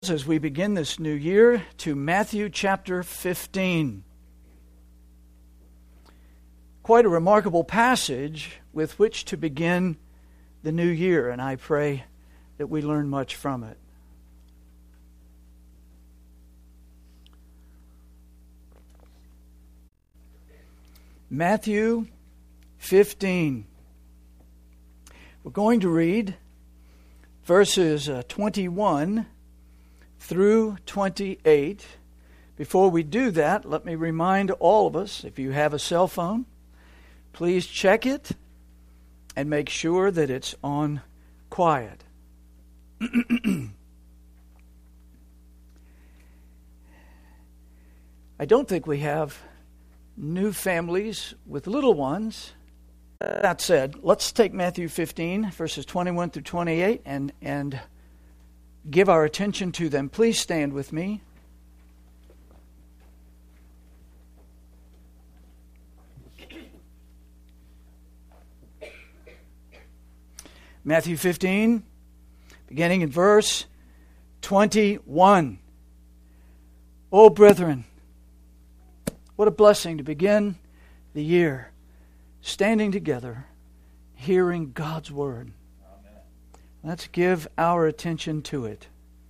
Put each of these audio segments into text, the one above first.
As we begin this new year, to Matthew chapter 15. Quite a remarkable passage with which to begin the new year, and I pray that we learn much from it. Matthew 15. We're going to read verses 21 through 28. Before we do that, let me remind all of us, if you have a cell phone, please check it and make sure that it's on quiet. I don't think we have new families with little ones. That said, let's take Matthew 15, verses 21 through 28, and give our attention to them. Please stand with me. Matthew 15, beginning in verse 21. Oh, brethren, what a blessing to begin the year standing together, hearing God's word. Let's give our attention to it.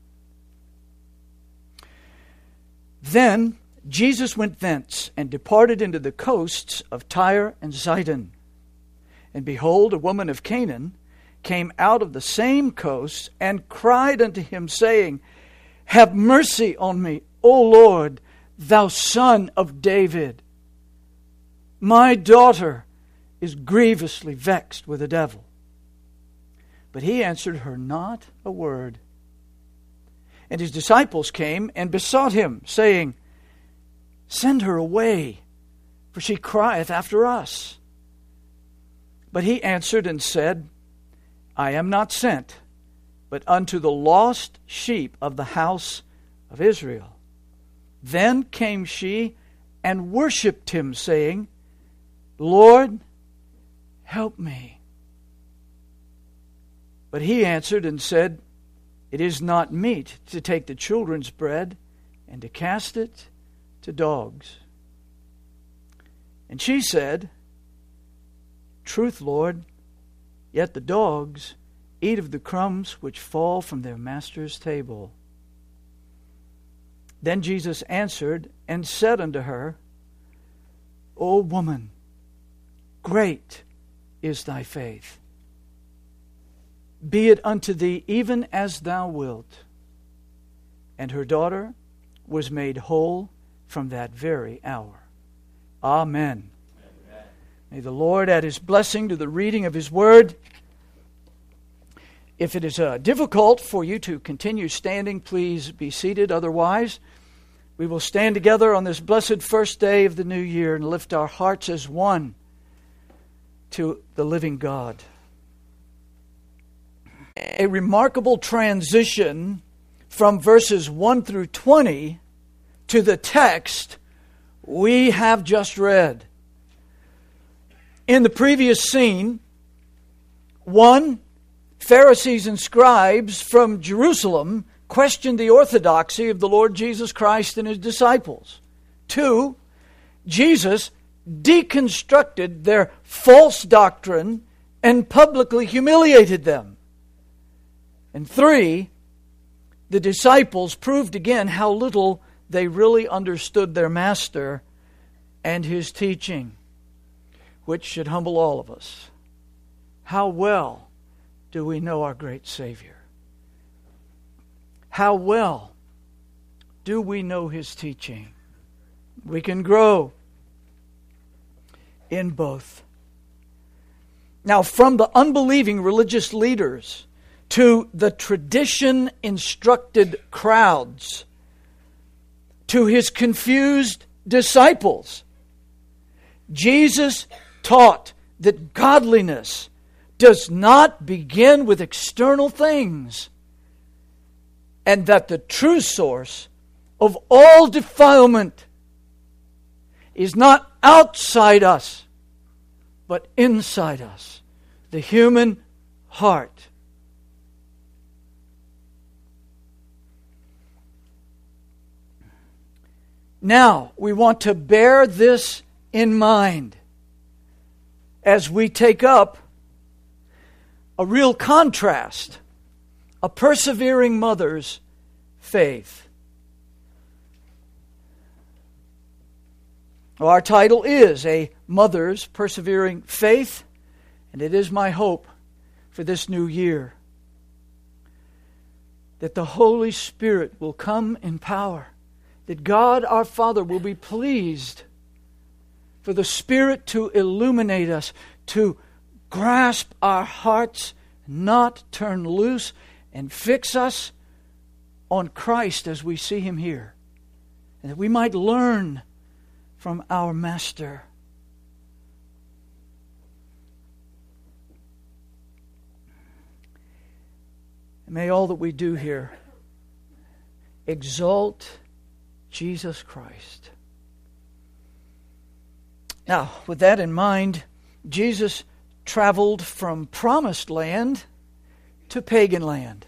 Then Jesus went thence and departed into the coasts of Tyre and Sidon. And behold, a woman of Canaan came out of the same coast and cried unto him, saying, Have mercy on me, O Lord, thou Son of David. My daughter is grievously vexed with a devil. But he answered her not a word. And his disciples came and besought him, saying, Send her away, for she crieth after us. But he answered and said, I am not sent, but unto the lost sheep of the house of Israel. Then came she and worshipped him, saying, Lord, help me. But he answered and said, It is not meet to take the children's bread and to cast it to dogs. And she said, Truth, Lord, yet the dogs eat of the crumbs which fall from their master's table. Then Jesus answered and said unto her, O woman, great is thy faith. Be it unto thee even as thou wilt. And her daughter was made whole from that very hour. Amen. Amen. May the Lord add His blessing to the reading of His Word. If it is difficult for you to continue standing, please be seated. Otherwise, we will stand together on this blessed first day of the new year and lift our hearts as one to the living God. A remarkable transition from verses 1 through 20 to the text we have just read. In the previous scene, Pharisees and scribes from Jerusalem questioned the orthodoxy of the Lord Jesus Christ and His disciples. 2, Jesus deconstructed their false doctrine and publicly humiliated them. And 3, the disciples proved again how little they really understood their Master and His teaching, which should humble all of us. How well do we know our great Savior? How well do we know His teaching? We can grow in both. Now, from the unbelieving religious leaders to the tradition-instructed crowds, to His confused disciples, Jesus taught that godliness does not begin with external things, and that the true source of all defilement is not outside us, but inside us, the human heart. Now, we want to bear this in mind as we take up a real contrast, a persevering mother's faith. Well, our title is A Mother's Persevering Faith, and it is my hope for this new year that the Holy Spirit will come in power, that God our Father will be pleased for the Spirit to illuminate us, to grasp our hearts, not turn loose, and fix us on Christ as we see Him here, and that we might learn from our Master. And may all that we do here exalt Jesus Christ. Now, with that in mind, Jesus traveled from promised land to pagan land.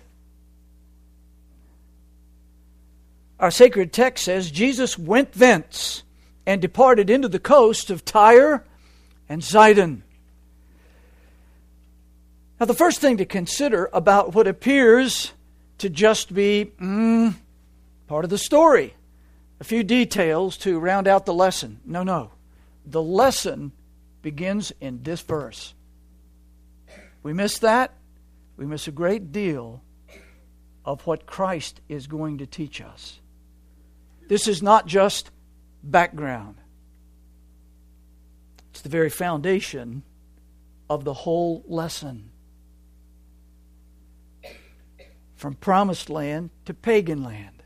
Our sacred text says, Jesus went thence and departed into the coast of Tyre and Sidon. Now, the first thing to consider about what appears to just be part of the story, a few details to round out the lesson. No. The lesson begins in this verse. We miss that, we miss a great deal of what Christ is going to teach us. This is not just background. It's the very foundation of the whole lesson. From promised land to pagan land.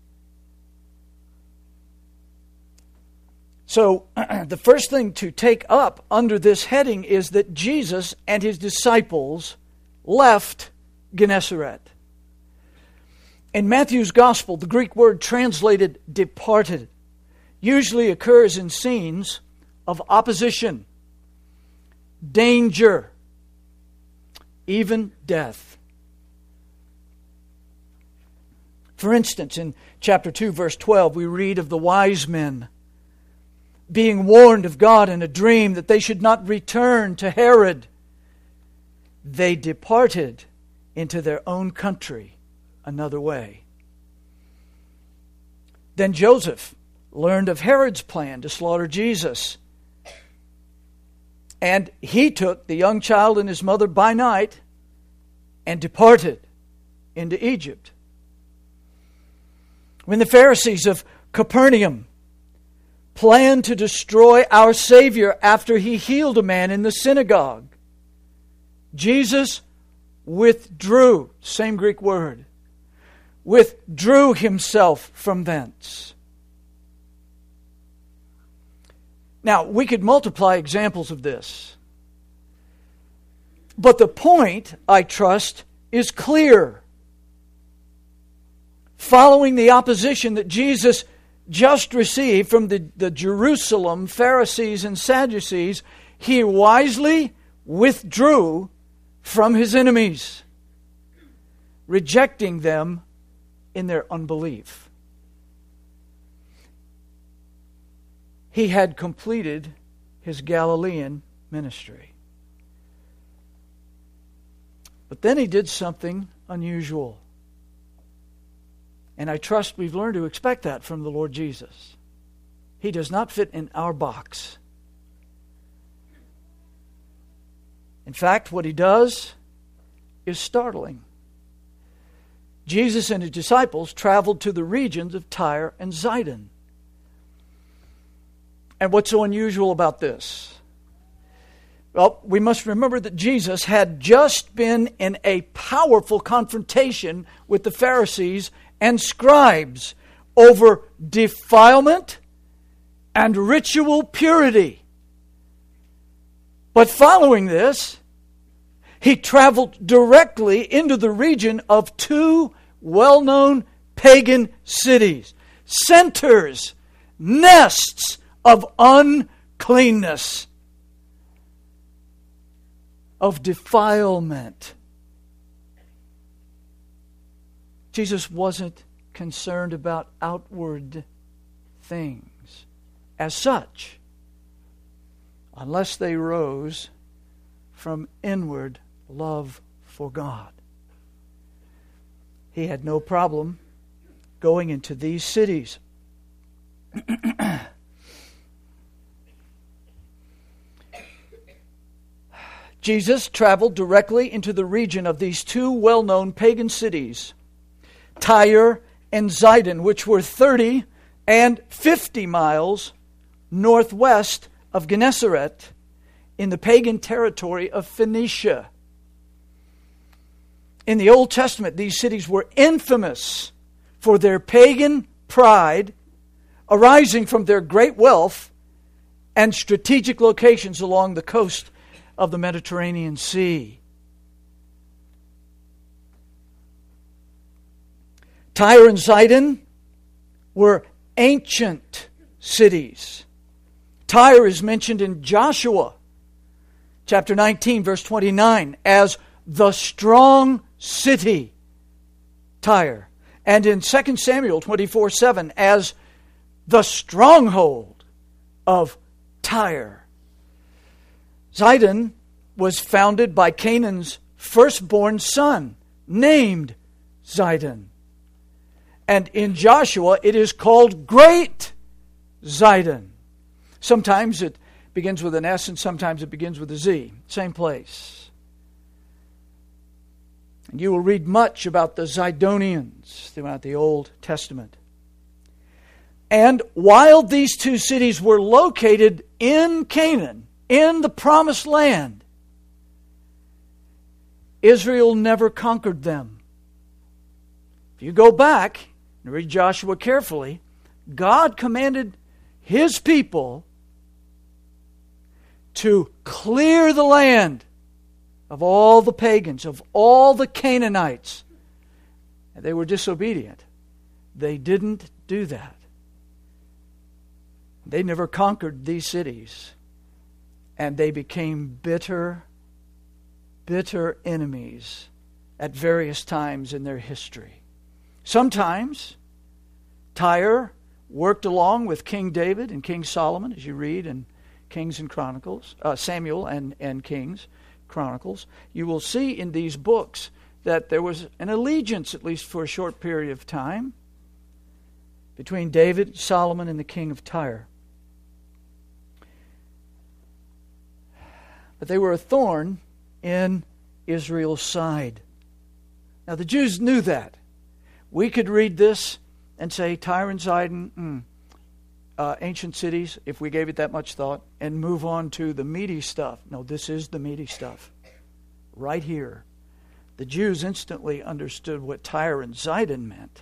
So, the first thing to take up under this heading is that Jesus and His disciples left Gennesaret. In Matthew's Gospel, the Greek word translated departed usually occurs in scenes of opposition, danger, even death. For instance, in chapter 2, verse 12, we read of the wise men being warned of God in a dream that they should not return to Herod. They departed into their own country another way. Then Joseph learned of Herod's plan to slaughter Jesus. And he took the young child and his mother by night and departed into Egypt. When the Pharisees of Capernaum planned to destroy our Savior after He healed a man in the synagogue, Jesus withdrew, same Greek word, withdrew Himself from thence. Now, we could multiply examples of this. But the point, I trust, is clear. Following the opposition that Jesus just received from the Jerusalem Pharisees and Sadducees, He wisely withdrew from His enemies, rejecting them in their unbelief. He had completed His Galilean ministry. But then He did something unusual. And I trust we've learned to expect that from the Lord Jesus. He does not fit in our box. In fact, what He does is startling. Jesus and His disciples traveled to the regions of Tyre and Sidon. And what's so unusual about this? Well, we must remember that Jesus had just been in a powerful confrontation with the Pharisees and scribes over defilement and ritual purity. But following this, He traveled directly into the region of two well-known pagan cities, centers, nests of uncleanness, of defilement. Jesus wasn't concerned about outward things as such, unless they rose from inward love for God. He had no problem going into these cities. Jesus traveled directly into the region of these two well-known pagan cities, Tyre and Zidon, which were 30 and 50 miles northwest of Gennesaret in the pagan territory of Phoenicia. In the Old Testament, these cities were infamous for their pagan pride arising from their great wealth and strategic locations along the coast of the Mediterranean Sea. Tyre and Zidon were ancient cities. Tyre is mentioned in Joshua chapter 19, verse 29, as the strong city, Tyre. And in 2 Samuel 24:7 as the stronghold of Tyre. Zidon was founded by Canaan's firstborn son, named Zidon. And in Joshua, it is called Great Zidon. Sometimes it begins with an S and sometimes it begins with a Z. Same place. And you will read much about the Zidonians throughout the Old Testament. And while these two cities were located in Canaan, in the Promised Land, Israel never conquered them. If you go back and read Joshua carefully, God commanded His people to clear the land of all the pagans, of all the Canaanites. And they were disobedient. They didn't do that. They never conquered these cities. And they became bitter enemies at various times in their history. Sometimes Tyre worked along with King David and King Solomon, as you read in Kings and Chronicles, Samuel and Kings Chronicles. You will see in these books that there was an allegiance, at least for a short period of time, between David, Solomon, and the king of Tyre. But they were a thorn in Israel's side. Now the Jews knew that. We could read this and say Tyre and Zidon, ancient cities, if we gave it that much thought, and move on to the meaty stuff. No, this is the meaty stuff. Right here. The Jews instantly understood what Tyre and Zidon meant.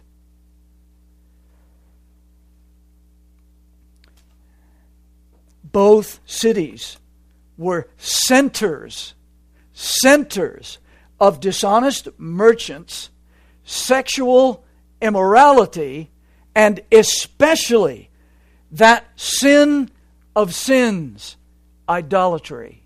Both cities were centers of dishonest merchants, sexual immorality, and especially that sin of sins, idolatry.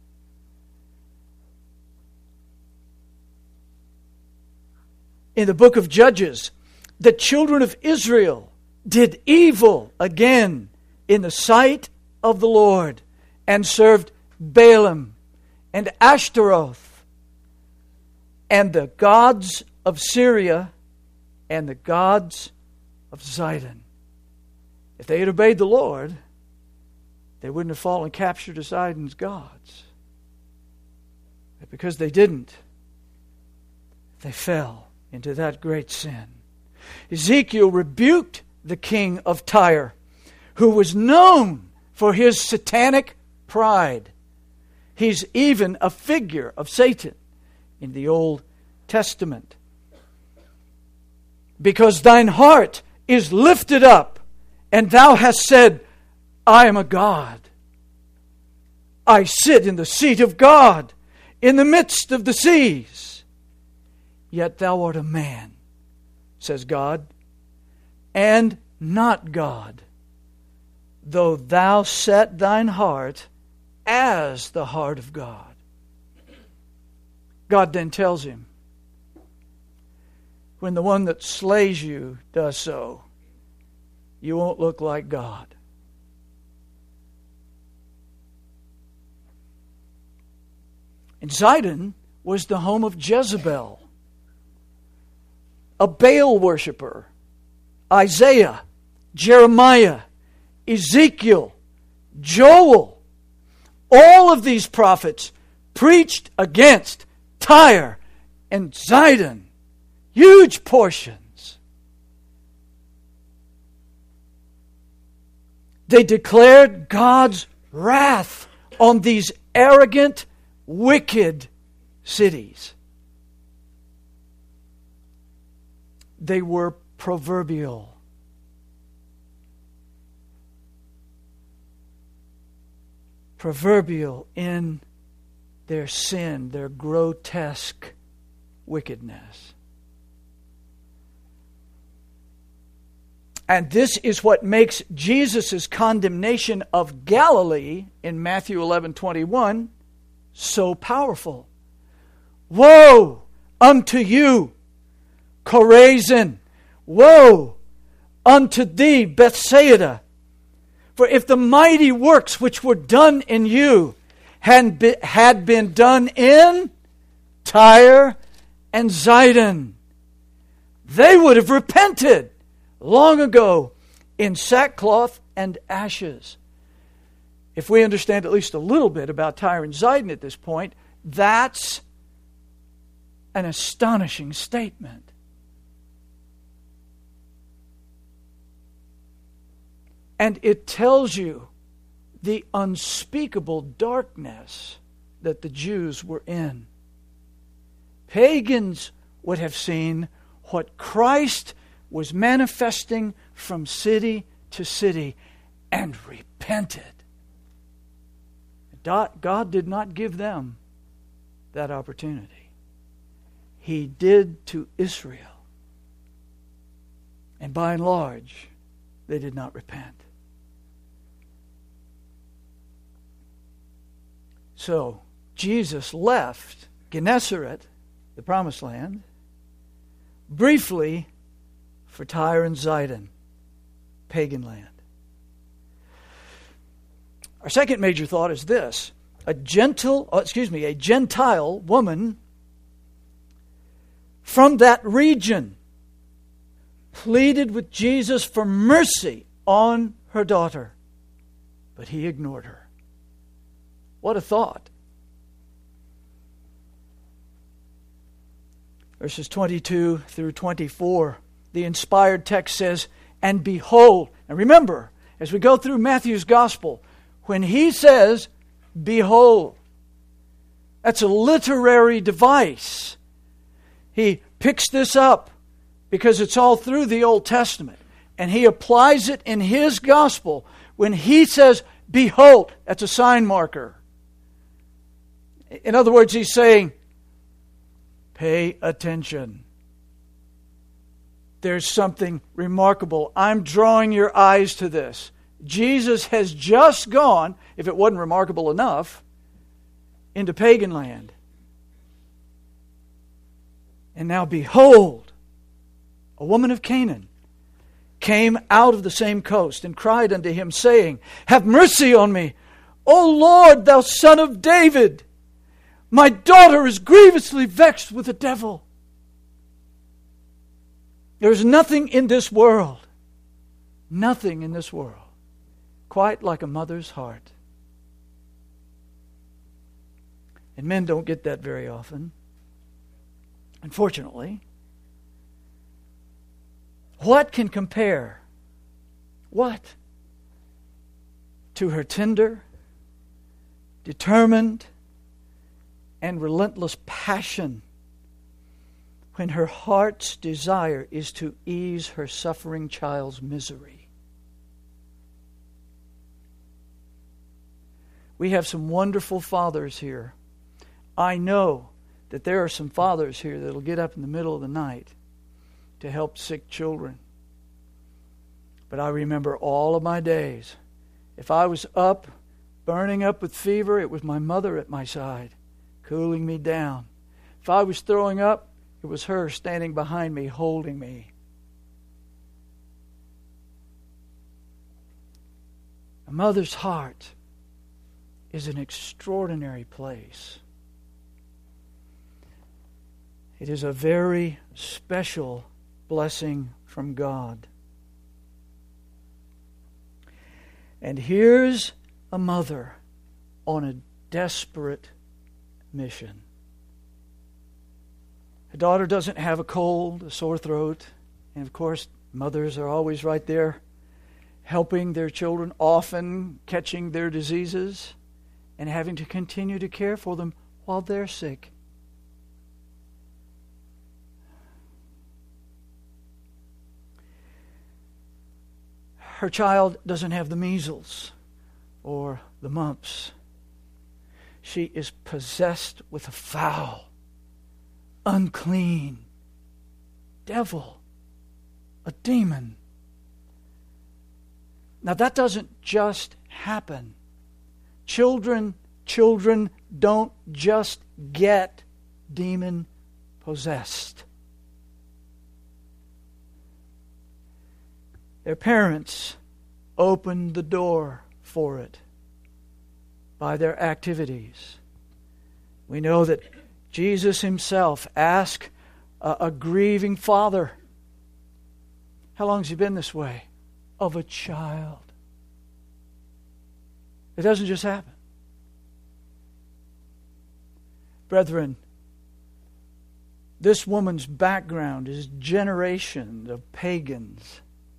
In the book of Judges, the children of Israel did evil again in the sight of the Lord and served Balaam and Ashtaroth and the gods of Syria and the gods of Zidon. If they had obeyed the Lord, they wouldn't have fallen captured to Zidon's gods. But because they didn't, they fell into that great sin. Ezekiel rebuked the king of Tyre, who was known for his satanic pride. He's even a figure of Satan in the Old Testament. Because thine heart is lifted up, and thou hast said, I am a God. I sit in the seat of God, in the midst of the seas. Yet thou art a man, says God, and not God, though thou set thine heart as the heart of God. God then tells him, when the one that slays you does so, you won't look like God. And Zidon was the home of Jezebel, a Baal worshiper. Isaiah, Jeremiah, Ezekiel, Joel, all of these prophets preached against Tyre and Zidon. Huge portions. They declared God's wrath on these arrogant, wicked cities. They were proverbial. Proverbial in their sin, their grotesque wickedness. And this is what makes Jesus' condemnation of Galilee in Matthew 11:21 so powerful. Woe unto you, Chorazin! Woe unto thee, Bethsaida! For if the mighty works which were done in you had been done in Tyre and Zidon, they would have repented long ago in sackcloth and ashes. If we understand at least a little bit about Tyre and Zidon at this point, that's an astonishing statement. And it tells you the unspeakable darkness that the Jews were in. Pagans would have seen what Christ was manifesting from city to city and repented. God did not give them that opportunity. He did to Israel. And by and large, they did not repent. So, Jesus left Gennesaret, the Promised Land, briefly for Tyre and Zidon, pagan land. Our second major thought is this. A Gentile woman from that region pleaded with Jesus for mercy on her daughter, but he ignored her. What a thought. Verses 22 through 24, the inspired text says, and behold, and remember, as we go through Matthew's gospel, when he says, behold, that's a literary device. He picks this up because it's all through the Old Testament, and he applies it in his gospel. When he says, behold, that's a sign marker. In other words, he's saying, pay attention. There's something remarkable. I'm drawing your eyes to this. Jesus has just gone, if it wasn't remarkable enough, into pagan land. And now behold, a woman of Canaan came out of the same coast and cried unto him, saying, have mercy on me, O Lord, thou Son of David. My daughter is grievously vexed with the devil. There is nothing in this world quite like a mother's heart. And men don't get that very often, unfortunately. What can compare? What? To her tender, determined, and relentless passion when her heart's desire is to ease her suffering child's misery. We have some wonderful fathers here. I know that there are some fathers here that will get up in the middle of the night to help sick children. But I remember all of my days. If I was up, burning up with fever, it was my mother at my side, cooling me down. If I was throwing up, it was her standing behind me, holding me. A mother's heart is an extraordinary place. It is a very special blessing from God. And here's a mother on a desperate mission. Her daughter doesn't have a cold, a sore throat, and of course, mothers are always right there helping their children, often catching their diseases and having to continue to care for them while they're sick. Her child doesn't have the measles or the mumps. She is possessed with a foul, unclean devil, a demon. Now that doesn't just happen. Children don't just get demon possessed. Their parents opened the door for it by their activities. We know that Jesus himself asked a grieving father, how long has he been this way? Of a child. It doesn't just happen. Brethren, this woman's background is generations of pagans.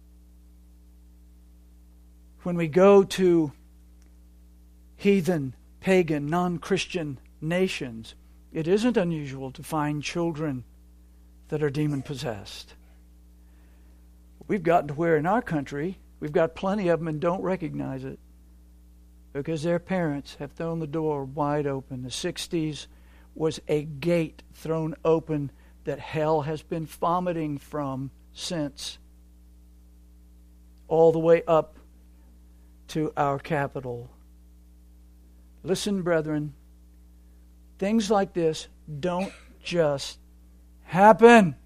When we go to heathen, pagan, non-Christian nations, it isn't unusual to find children that are demon-possessed. We've gotten to where in our country, we've got plenty of them and don't recognize it because their parents have thrown the door wide open. The 60s was a gate thrown open that hell has been vomiting from since, all the way up to our capital. Listen, brethren, things like this don't just happen.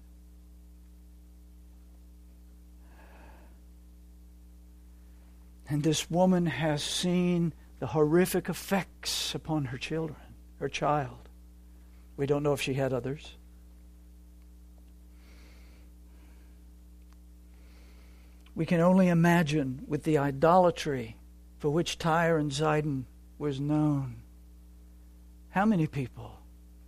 And this woman has seen the horrific effects upon her children, her child. We don't know if she had others. We can only imagine with the idolatry for which Tyre and Zidon was known, how many people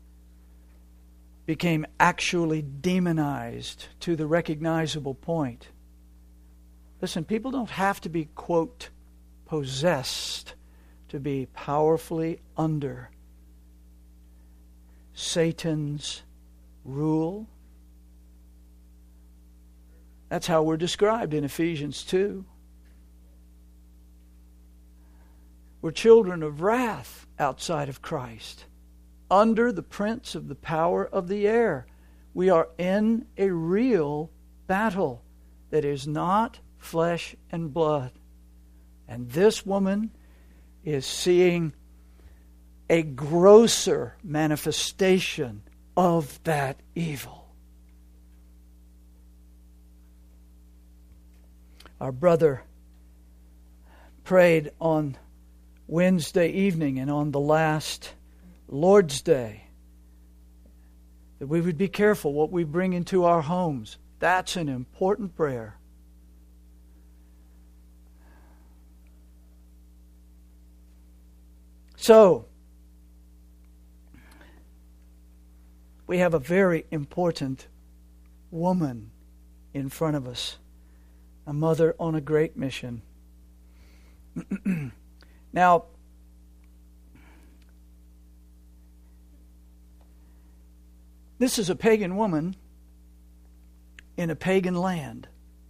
became actually demonized to the recognizable point. Listen, people don't have to be, quote, possessed to be powerfully under Satan's rule. That's how we're described in Ephesians 2. We're children of wrath outside of Christ, under the prince of the power of the air. We are in a real battle that is not flesh and blood. And this woman is seeing a grosser manifestation of that evil. Our brother prayed on Wednesday evening and on the last Lord's Day that we would be careful what we bring into our homes. That's an important prayer. So, we have a very important woman in front of us, a mother on a great mission. Now, this is a pagan woman in a pagan land.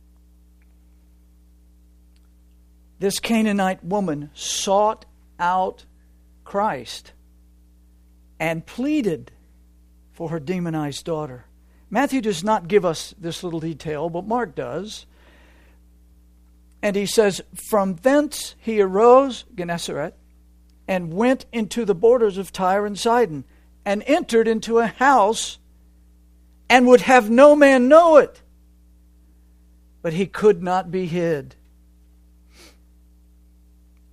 This Canaanite woman sought out Christ and pleaded for her demonized daughter. Matthew does not give us this little detail, but Mark does. And he says, from thence he arose, Gennesaret, and went into the borders of Tyre and Sidon, and entered into a house, and would have no man know it. But he could not be hid.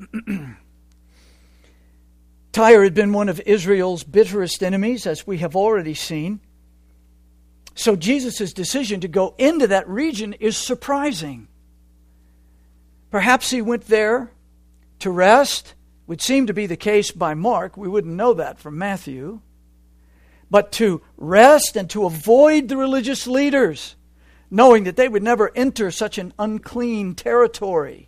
Tyre had been one of Israel's bitterest enemies, as we have already seen. So Jesus' decision to go into that region is surprising. Perhaps he went there to rest, would seem to be the case by Mark. We wouldn't know that from Matthew. But to rest and to avoid the religious leaders, knowing that they would never enter such an unclean territory.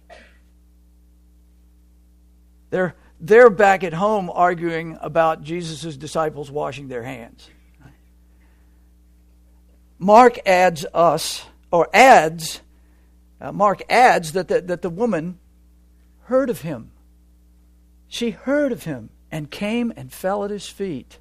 They're back at home arguing about Jesus' disciples washing their hands. Mark adds that the woman heard of him. She heard of him and came and fell at his feet.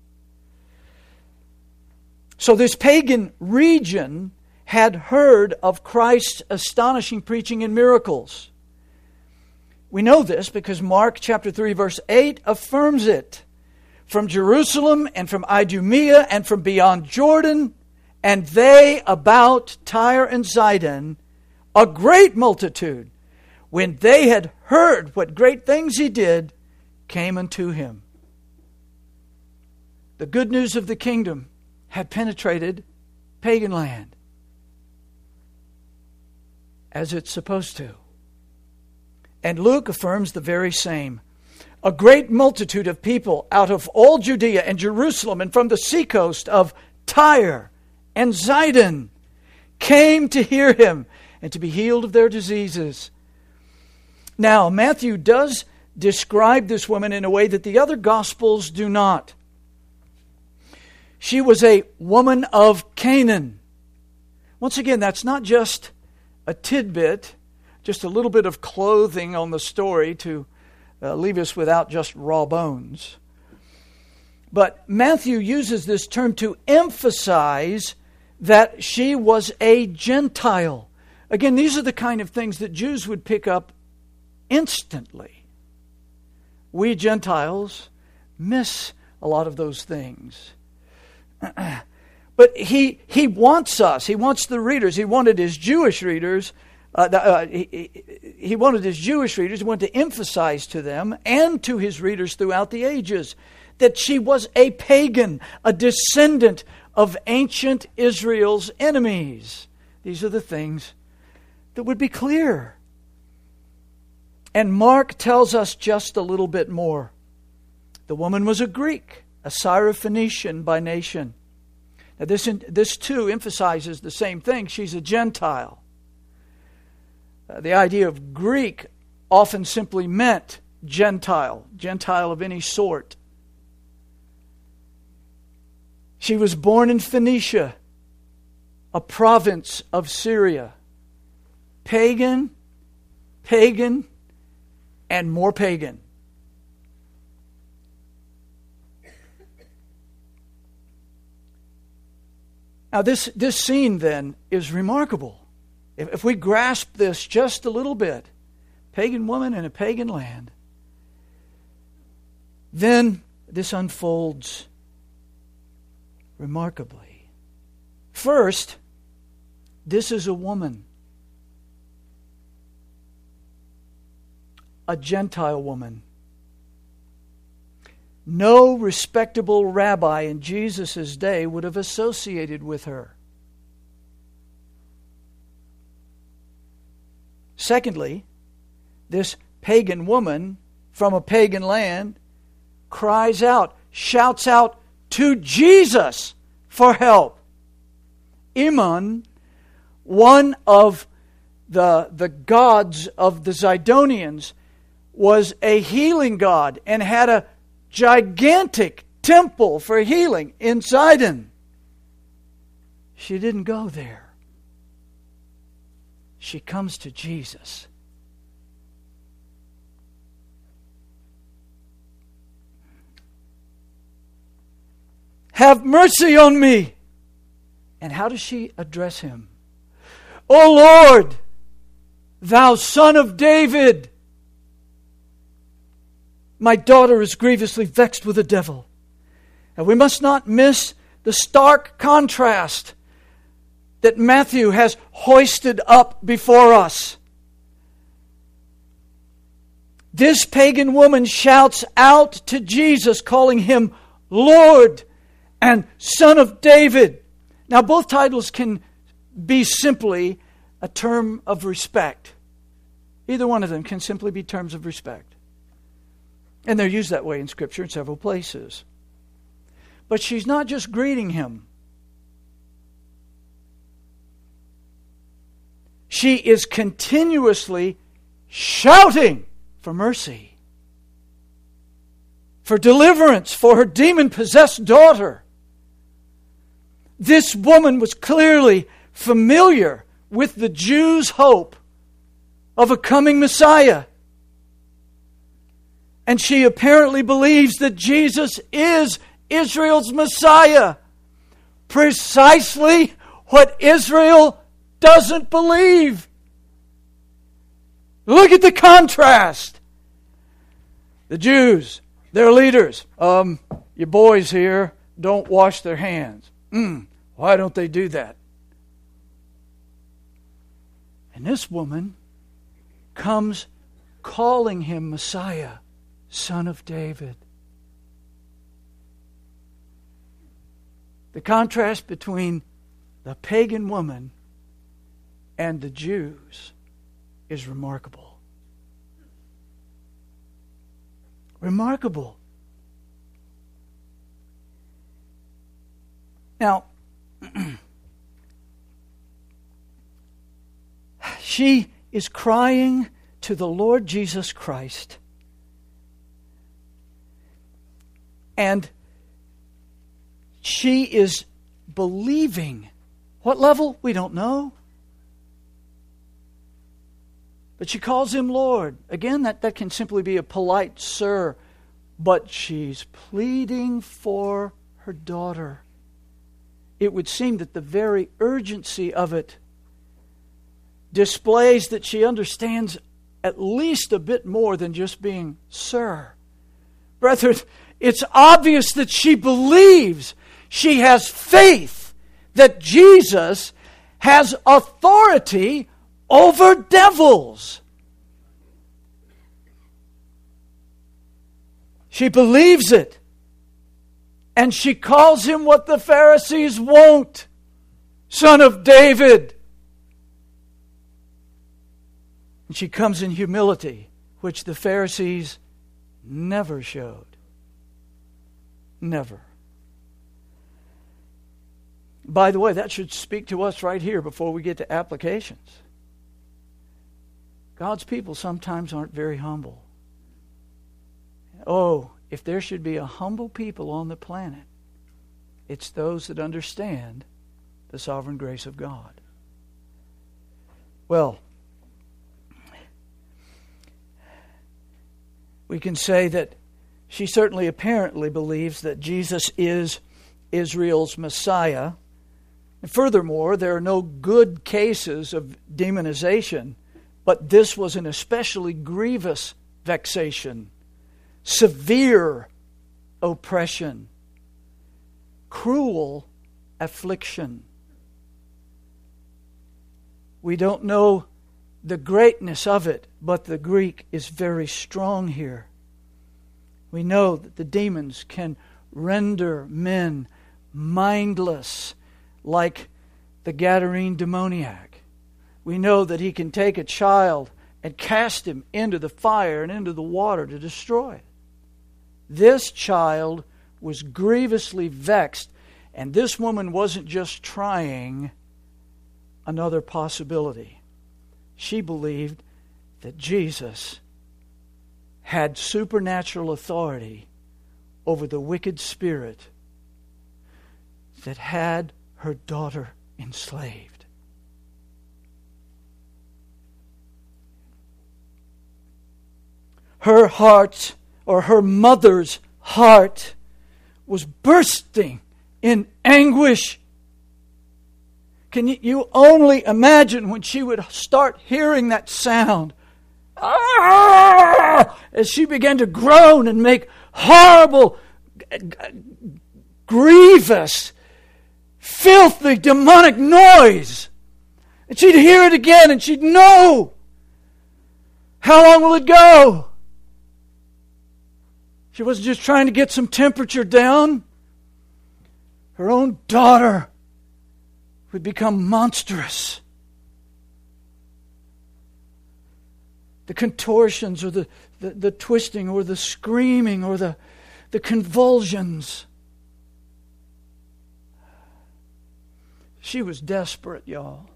So this pagan region had heard of Christ's astonishing preaching and miracles. We know this because Mark chapter 3 verse 8 affirms it. From Jerusalem and from Idumea and from beyond Jordan, and they about Tyre and Sidon, a great multitude, when they had heard what great things he did, came unto him. The good news of the kingdom had penetrated pagan land, as it's supposed to. And Luke affirms the very same. A great multitude of people out of all Judea and Jerusalem and from the seacoast of Tyre and Sidon came to hear him and to be healed of their diseases. Now, Matthew does describe this woman in a way that the other Gospels do not. She was a woman of Canaan. Once again, that's not just a tidbit, just a little bit of clothing on the story to leave us without just raw bones. But Matthew uses this term to emphasize that she was a Gentile. Again, these are the kind of things that Jews would pick up instantly. We Gentiles miss a lot of those things. But he wants us, he wants the readers, he wanted his Jewish readers, he wanted to emphasize to them and to his readers throughout the ages that she was a pagan, a descendant of ancient Israel's enemies. These are the things that would be clear. And Mark tells us just a little bit more. The woman was a Greek, a Syrophoenician by nation. Now this too emphasizes the same thing. She's a Gentile. The idea of Greek often simply meant Gentile of any sort. She was born in Phoenicia, a province of Syria. Pagan, and more pagan. Now this scene then is remarkable. If we grasp this just a little bit, pagan woman in a pagan land, then this unfolds remarkably. First, this is a woman, a Gentile woman. No respectable rabbi in Jesus' day would have associated with her. Secondly, this pagan woman from a pagan land cries out, shouts out to Jesus for help. Iman, one of the gods of the Zidonians, was a healing god and had a gigantic temple for healing in Sidon. She didn't go there. She comes to Jesus. Have mercy on me. And how does she address him? O Lord, thou Son of David, my daughter is grievously vexed with the devil. And we must not miss the stark contrast that Matthew has hoisted up before us. This pagan woman shouts out to Jesus, calling him Lord and Son of David. Now, both titles can be simply a term of respect. Either one of them can simply be terms of respect. And they're used that way in Scripture in several places. But she's not just greeting him. She is continuously shouting for mercy, for deliverance, for her demon-possessed daughter. This woman was clearly familiar with the Jews' hope of a coming Messiah. And she apparently believes that Jesus is Israel's Messiah. Precisely what Israel doesn't believe. Look at the contrast. The Jews, their leaders, your boys here don't wash their hands. Why don't they do that? And this woman comes calling him Messiah, Son of David. The contrast between the pagan woman and the Jews is remarkable. Remarkable. Now, she is crying to the Lord Jesus Christ. And she is believing. What level? We don't know. But she calls him Lord. Again, that can simply be a polite sir. But she's pleading for her daughter. It would seem that the very urgency of it displays that she understands at least a bit more than just being sir. Brethren, it's obvious that she believes, she has faith that Jesus has authority over devils. She believes it. And she calls him what the Pharisees won't. Son of David. And she comes in humility, which the Pharisees never showed. Never. By the way, that should speak to us right here before we get to applications. God's people sometimes aren't very humble. Oh, if there should be a humble people on the planet, it's those that understand the sovereign grace of God. Well, we can say that she certainly apparently believes that Jesus is Israel's Messiah. And furthermore, there are no good cases of demonization, but this was an especially grievous vexation, severe oppression, cruel affliction. We don't know the greatness of it, but the Greek is very strong here. We know that the demons can render men mindless, like the Gadarene demoniac. We know that he can take a child and cast him into the fire and into the water to destroy it. This child was grievously vexed, and this woman wasn't just trying another possibility. She believed that Jesus had supernatural authority over the wicked spirit that had her daughter enslaved. Her heart, or her mother's heart, was bursting in anguish. Can you only imagine when she would start hearing that sound? As she began to groan and make horrible, grievous, filthy, demonic noise. And she'd hear it again and she'd know. How long will it go? She wasn't just trying to get some temperature down. Her own daughter would become monstrous. The contortions or the twisting or the screaming or the convulsions. She was desperate, y'all.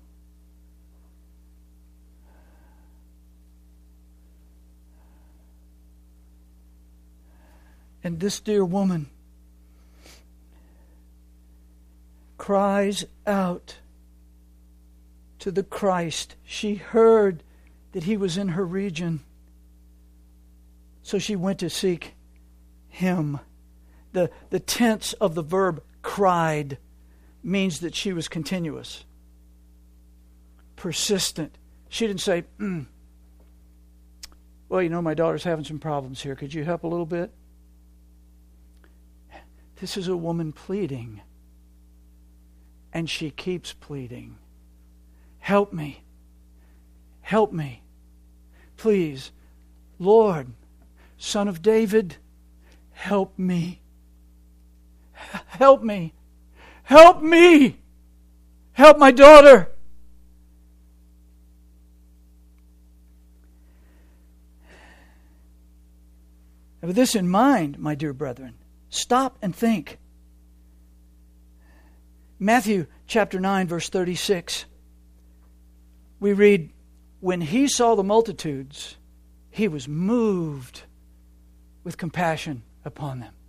And this dear woman cries out to the Christ. She heard that He was in her region. So she went to seek Him. The tense of the verb cried means that she was continuous, persistent. She didn't say, well, you know, my daughter's having some problems here. Could you help a little bit? This is a woman pleading. And she keeps pleading. Help me. Help me. Please, Lord, Son of David, help me. Help me. Help me. Help my daughter. With this in mind, my dear brethren, stop and think. Matthew chapter 9, verse 36. We read, when He saw the multitudes, He was moved with compassion upon them.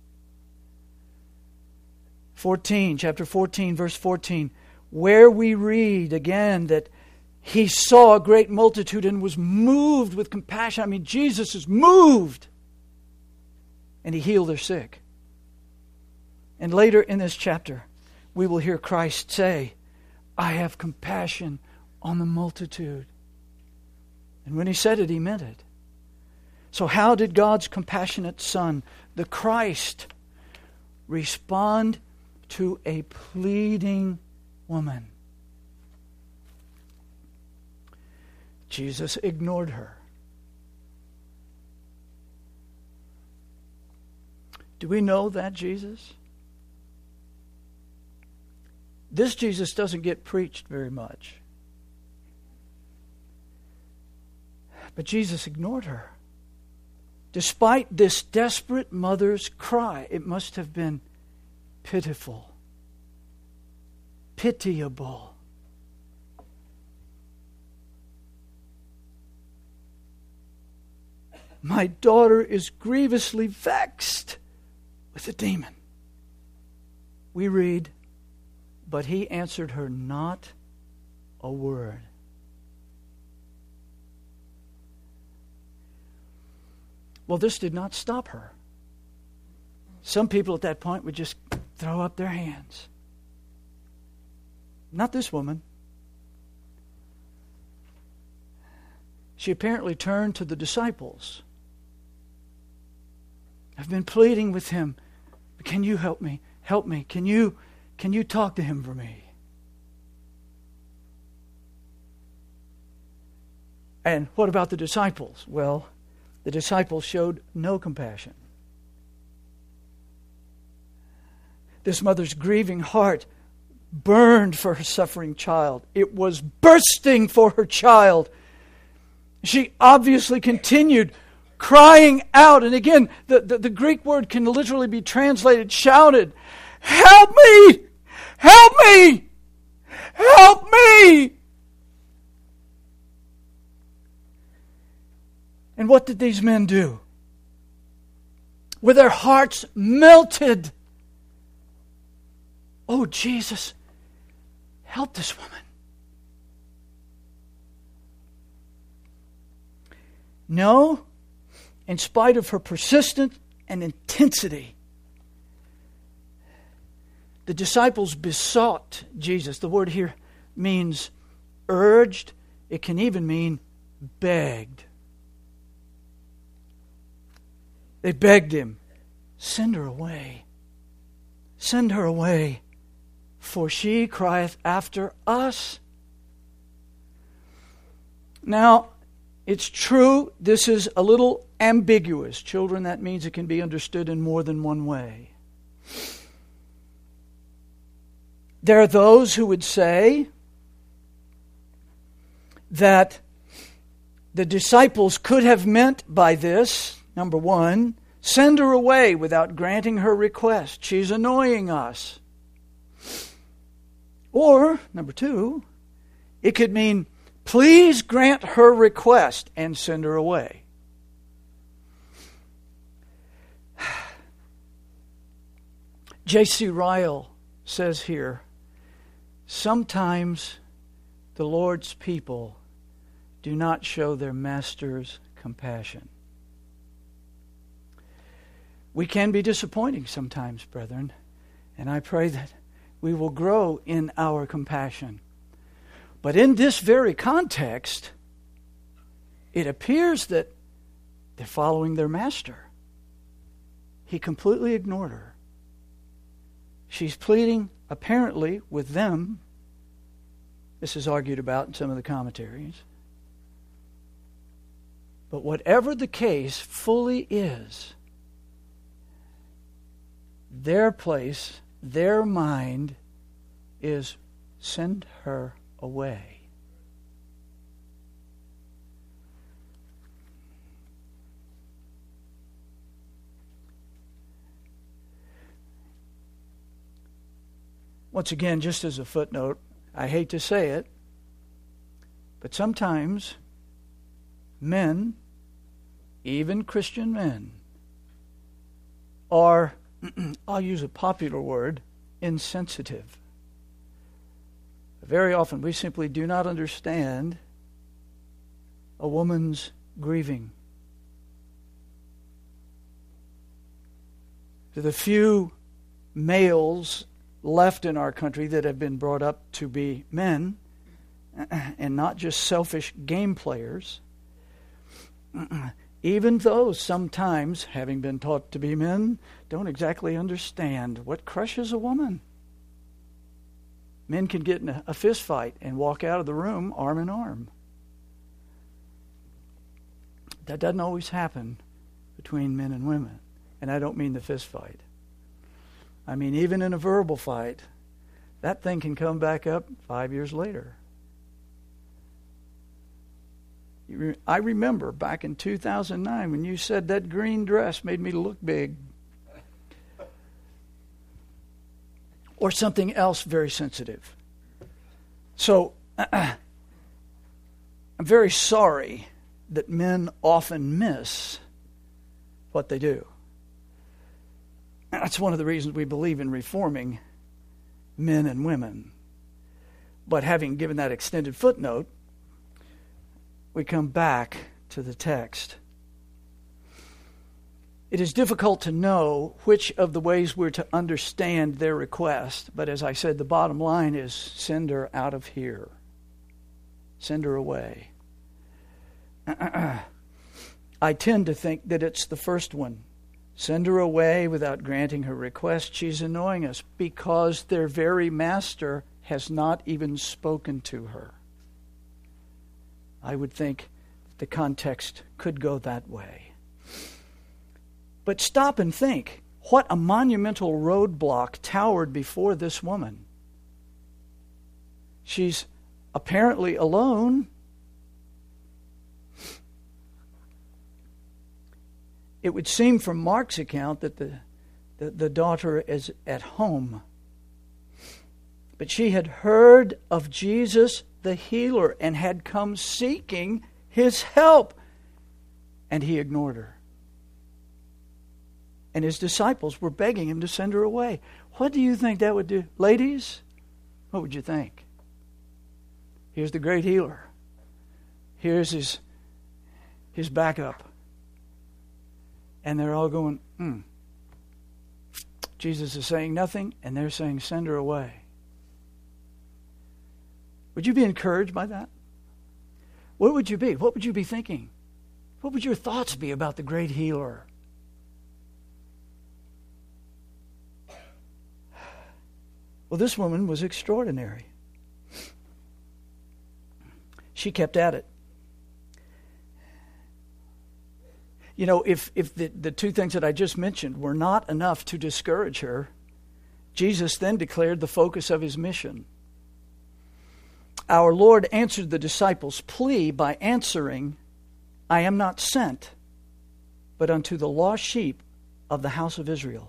Chapter 14, verse 14, where we read again that He saw a great multitude and was moved with compassion. I mean, Jesus is moved. And He healed their sick. And later in this chapter, we will hear Christ say, I have compassion on the multitude. And when He said it, He meant it. So how did God's compassionate Son, the Christ, respond to a pleading woman? Jesus ignored her. Do we know that Jesus? This Jesus doesn't get preached very much. But Jesus ignored her. Despite this desperate mother's cry, it must have been pitiful, pitiable. My daughter is grievously vexed with a demon. We read, but He answered her not a word. Well, this did not stop her. Some people at that point would just throw up their hands. Not this woman. She apparently turned to the disciples. I've been pleading with Him. Can you help me? Help me. Can you talk to Him for me? And what about the disciples? Well, the disciples showed no compassion. This mother's grieving heart burned for her suffering child. It was bursting for her child. She obviously continued crying out. And again, the Greek word can literally be translated, shouted, help me! Help me! Help me! And what did these men do? With their hearts melted. Oh, Jesus, help this woman. No, in spite of her persistence and intensity, the disciples besought Jesus. The word here means urged. It can even mean begged. They begged Him, send her away. Send her away, for she crieth after us. Now, it's true, this is a little ambiguous. Children, that means it can be understood in more than one way. There are those who would say that the disciples could have meant by this, number one, send her away without granting her request. She's annoying us. Or, number two, it could mean, please grant her request and send her away. J.C. Ryle says here, sometimes the Lord's people do not show their master's compassion. We can be disappointing sometimes, brethren, and I pray that we will grow in our compassion. But in this very context, it appears that they're following their master. He completely ignored her. She's pleading, apparently, with them. This is argued about in some of the commentaries. But whatever the case fully is, their place, their mind is send her away. Once again, just as a footnote, I hate to say it, but sometimes men, even Christian men, are, I'll use a popular word, insensitive. Very often we simply do not understand a woman's grieving. To the few males left in our country that have been brought up to be men and not just selfish game players, even those sometimes, having been taught to be men, don't exactly understand what crushes a woman. Men can get in a fist fight and walk out of the room arm in arm. That doesn't always happen between men and women. And I don't mean the fist fight. I mean, even in a verbal fight, that thing can come back up 5 years later. I remember back in 2009 when you said that green dress made me look big. Or something else very sensitive. So, I'm very sorry that men often miss what they do. That's one of the reasons we believe in reforming men and women. But having given that extended footnote, we come back to the text. It is difficult to know which of the ways we're to understand their request, but as I said, the bottom line is send her out of here. Send her away. I tend to think that it's the first one. Send her away without granting her request. She's annoying us because their very master has not even spoken to her. I would think the context could go that way. But stop and think. What a monumental roadblock towered before this woman. She's apparently alone. It would seem from Mark's account that the daughter is at home. But she had heard of Jesus the healer and had come seeking his help. And he ignored her. And his disciples were begging him to send her away. What do you think that would do? Ladies, what would you think? Here's the great healer. Here's his backup. And they're all going, Jesus is saying nothing, and they're saying, send her away. Would you be encouraged by that? What would you be? What would you be thinking? What would your thoughts be about the great healer? Well, this woman was extraordinary. She kept at it. if the two things that I just mentioned were not enough to discourage her, Jesus then declared the focus of his mission. Our Lord answered the disciples' plea by answering, I am not sent, but unto the lost sheep of the house of Israel.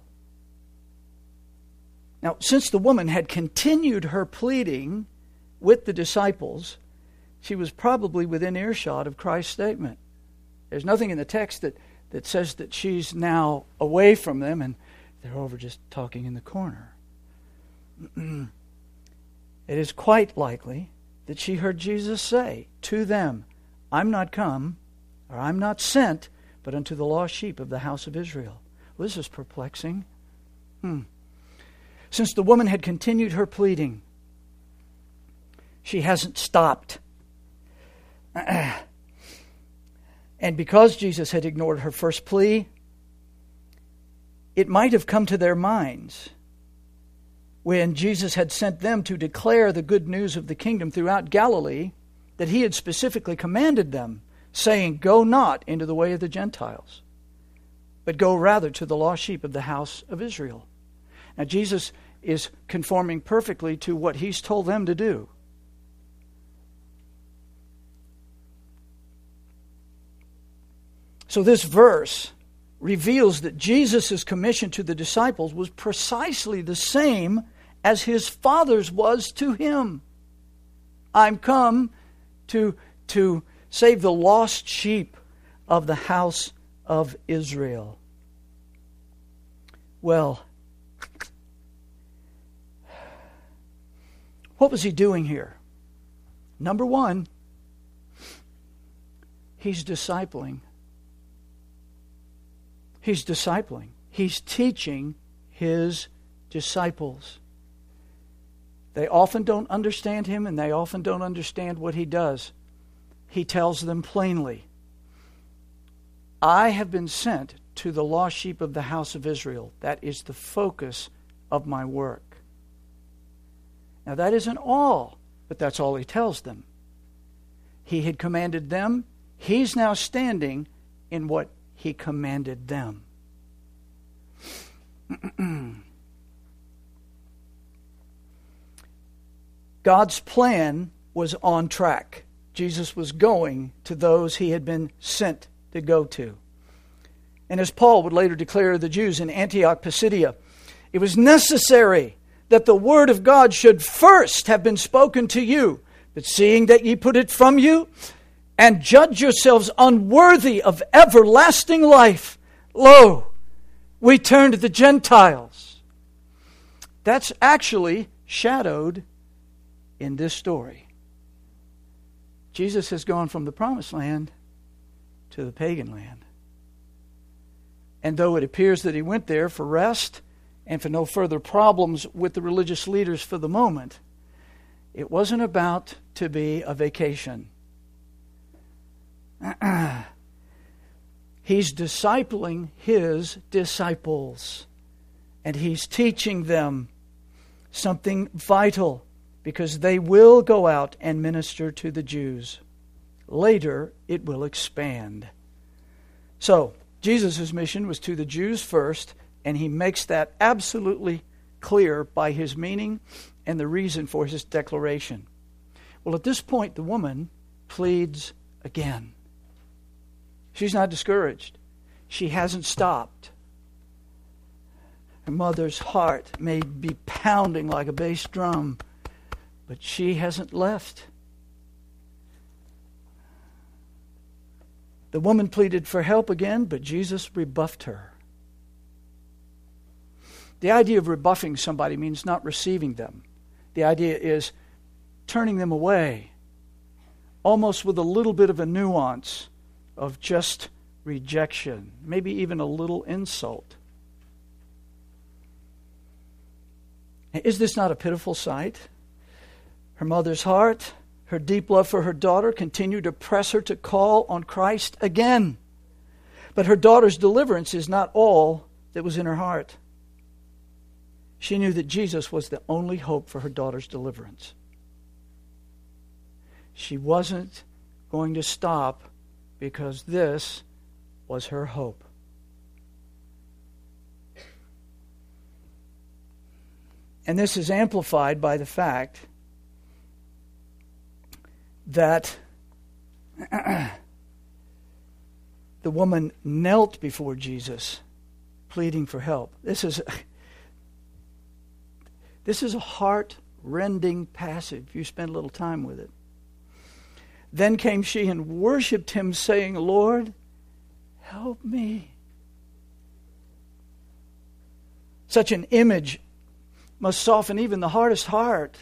Now, since the woman had continued her pleading with the disciples, she was probably within earshot of Christ's statement. There's nothing in the text that says that she's now away from them and they're over just talking in the corner. It is quite likely that she heard Jesus say to them, I'm not come, or I'm not sent, but unto the lost sheep of the house of Israel. Well, this is perplexing. Since the woman had continued her pleading, she hasn't stopped. And because Jesus had ignored her first plea, it might have come to their minds when Jesus had sent them to declare the good news of the kingdom throughout Galilee that he had specifically commanded them, saying, go not into the way of the Gentiles, but go rather to the lost sheep of the house of Israel. Now Jesus is conforming perfectly to what he's told them to do. So this verse reveals that Jesus' commission to the disciples was precisely the same as his Father's was to him. I'm come to save the lost sheep of the house of Israel. Well, what was he doing here? Number one, he's discipling. He's discipling. He's teaching his disciples. They often don't understand him, and they often don't understand what he does. He tells them plainly, I have been sent to the lost sheep of the house of Israel. That is the focus of my work. Now that isn't all, but that's all he tells them. He had commanded them. He's now standing in what he commanded them. God's plan was on track. Jesus was going to those he had been sent to go to. And as Paul would later declare to the Jews in Antioch Pisidia, it was necessary that the word of God should first have been spoken to you, but seeing that ye put it from you, and judge yourselves unworthy of everlasting life, lo, we turn to the Gentiles. That's actually shadowed in this story. Jesus has gone from the promised land to the pagan land. And though it appears that he went there for rest and for no further problems with the religious leaders for the moment, it wasn't about to be a vacation. He's discipling his disciples, and he's teaching them something vital, because they will go out and minister to the Jews. Later, it will expand. So, Jesus' mission was to the Jews first, and he makes that absolutely clear by his meaning and the reason for his declaration. Well, at this point, the woman pleads again. She's not discouraged. She hasn't stopped. Her mother's heart may be pounding like a bass drum, but she hasn't left. The woman pleaded for help again, but Jesus rebuffed her. The idea of rebuffing somebody means not receiving them. The idea is turning them away, almost with a little bit of a nuance of just rejection, maybe even a little insult. Is this not a pitiful sight? Her mother's heart, her deep love for her daughter, continued to press her to call on Christ again. But her daughter's deliverance is not all that was in her heart. She knew that Jesus was the only hope for her daughter's deliverance. She wasn't going to stop because this was her hope. And this is amplified by the fact that the woman knelt before Jesus, pleading for help. This is a heart-rending passage. You spend a little time with it. Then came she and worshipped him, saying, Lord, help me. Such an image must soften even the hardest heart,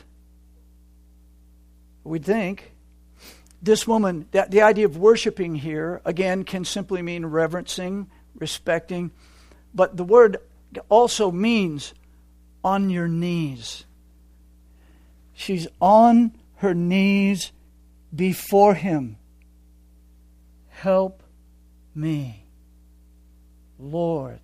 we'd think. This woman, the idea of worshiping here, again, can simply mean reverencing, respecting. But the word also means on your knees. She's on her knees before him. Help me, Lord.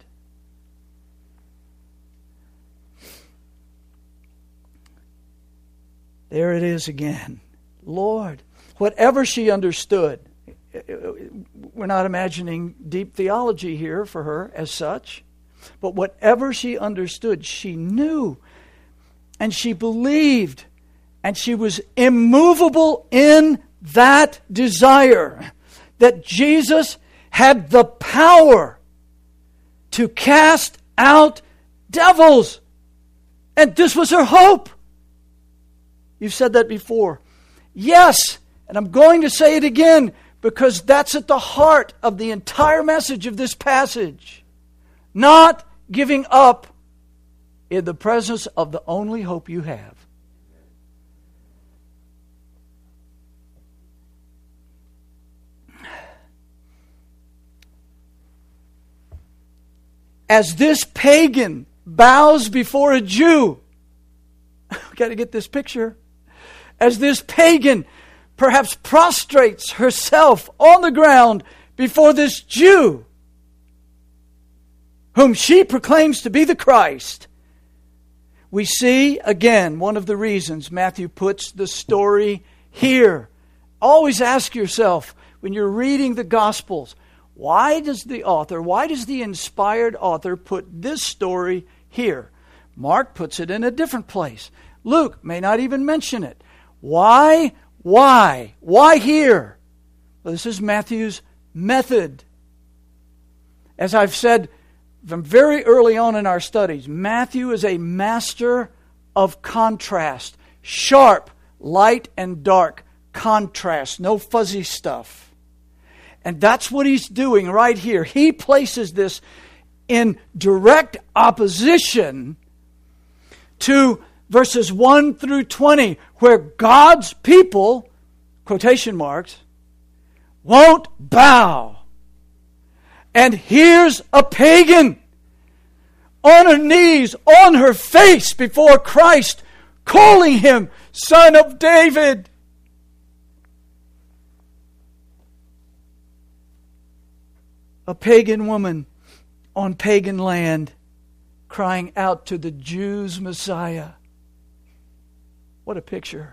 There it is again. Lord. Whatever she understood, we're not imagining deep theology here for her as such, but whatever she understood, she knew and she believed and she was immovable in that desire that Jesus had the power to cast out devils. And this was her hope. You've said that before. Yes, and I'm going to say it again because that's at the heart of the entire message of this passage. Not giving up in the presence of the only hope you have. As this pagan bows before a Jew, I've got to get this picture. As this pagan perhaps prostrates herself on the ground before this Jew, whom she proclaims to be the Christ, we see, again, one of the reasons Matthew puts the story here. Always ask yourself, when you're reading the Gospels, why does the inspired author put this story here? Mark puts it in a different place. Luke may not even mention it. Why? Why here? Well, this is Matthew's method. As I've said from very early on in our studies, Matthew is a master of contrast. Sharp, light and dark contrast. No fuzzy stuff. And that's what he's doing right here. He places this in direct opposition to verses 1 through 20, where God's people, quotation marks, won't bow. And here's a pagan on her knees, on her face before Christ, calling him Son of David. A pagan woman on pagan land crying out to the Jews' Messiah. What a picture.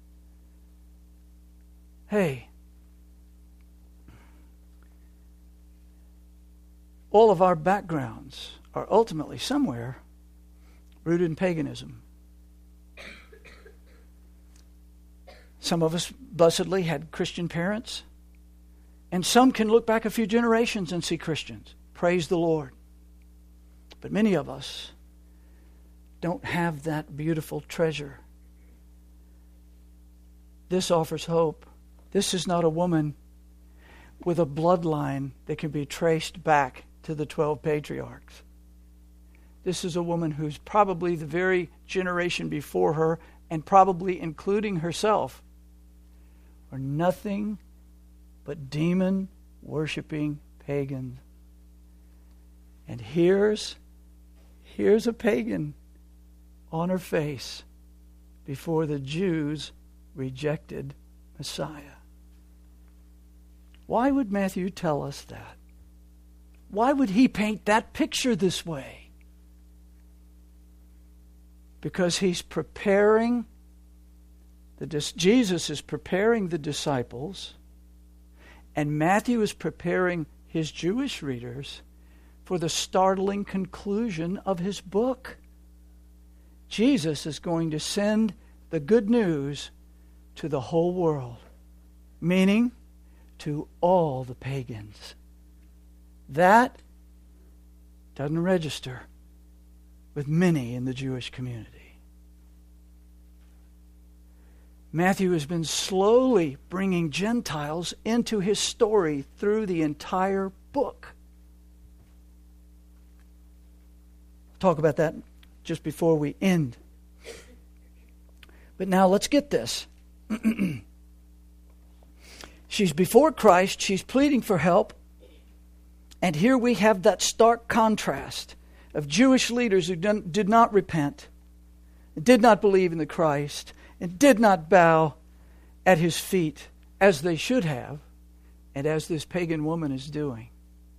Hey, all of our backgrounds are ultimately somewhere rooted in paganism. Some of us blessedly had Christian parents, and some can look back a few generations and see Christians. Praise the Lord. But many of us don't have that beautiful treasure. This offers hope. This is not a woman with a bloodline that can be traced back to the 12 patriarchs. This is a woman who's probably the very generation before her, and probably including herself, are nothing but demon-worshipping pagans. And here's a pagan on her face before the Jews' rejected Messiah. Why would Matthew tell us that? Why would he paint that picture this way? Because he's preparing, Jesus is preparing the disciples, and Matthew is preparing his Jewish readers for the startling conclusion of his book. Jesus is going to send the good news to the whole world, meaning to all the pagans. That doesn't register with many in the Jewish community. Matthew has been slowly bringing Gentiles into his story through the entire book. I'll talk about that just before we end. But now let's get this. She's before Christ. She's pleading for help. And here we have that stark contrast of Jewish leaders who did not repent, did not believe in the Christ, and did not bow at his feet as they should have, and as this pagan woman is doing.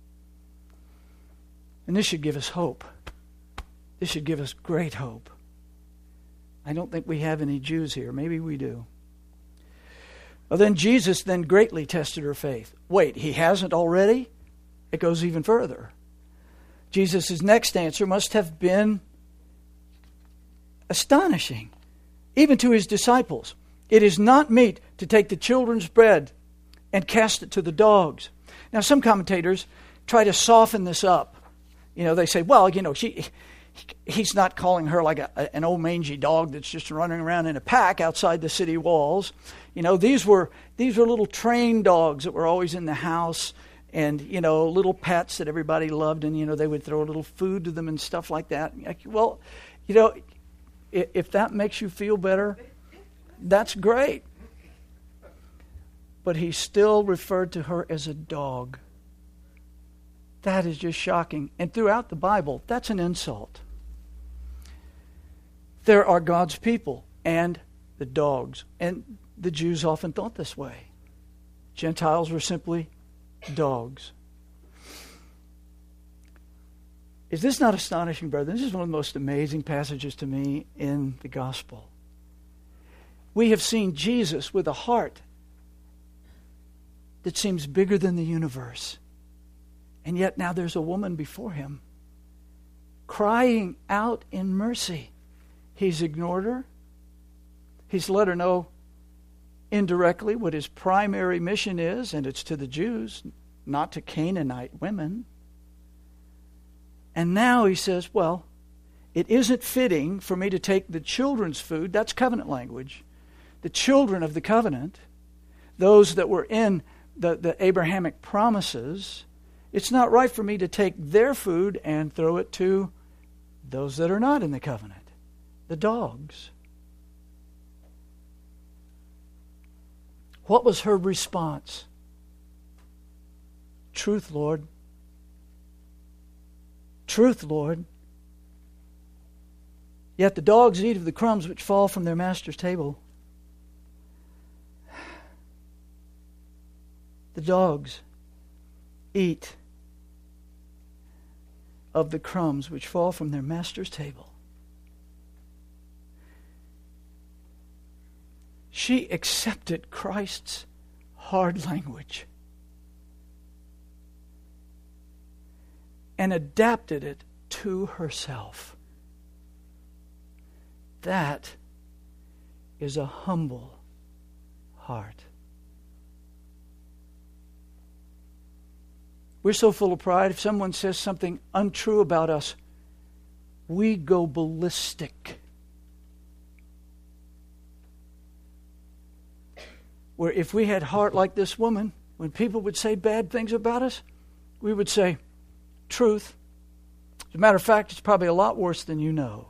And this should give us hope. This should give us great hope. I don't think we have any Jews here. Maybe we do. Well, then Jesus then greatly tested her faith. Wait, he hasn't already? It goes even further. Jesus' next answer must have been astonishing, even to his disciples. It is not meet to take the children's bread and cast it to the dogs. Now, some commentators try to soften this up. They say, well, he's not calling her like an old mangy dog that's just running around in a pack outside the city walls. These were little trained dogs that were always in the house, and little pets that everybody loved, and they would throw a little food to them and stuff like that. Well, if that makes you feel better, that's great. But he still referred to her as a dog. That is just shocking. And throughout the Bible, that's an insult. There are God's people and the dogs. And the Jews often thought this way. Gentiles were simply dogs. Is this not astonishing, brother? This is one of the most amazing passages to me in the gospel. We have seen Jesus with a heart that seems bigger than the universe. And yet now there's a woman before him crying out in mercy. He's ignored her. He's let her know indirectly what his primary mission is, and it's to the Jews, not to Canaanite women. And now he says, well, it isn't fitting for me to take the children's food. That's covenant language. The children of the covenant, those that were in the Abrahamic promises, it's not right for me to take their food and throw it to those that are not in the covenant, the dogs. What was her response? Truth, Lord. Truth, Lord. Yet the dogs eat of the crumbs which fall from their master's table. The dogs eat of the crumbs which fall from their master's table. She accepted Christ's hard language and adapted it to herself. That is a humble heart. We're so full of pride. If someone says something untrue about us, we go ballistic. Where if we had heart like this woman, when people would say bad things about us, we would say, truth. As a matter of fact, it's probably a lot worse than you know.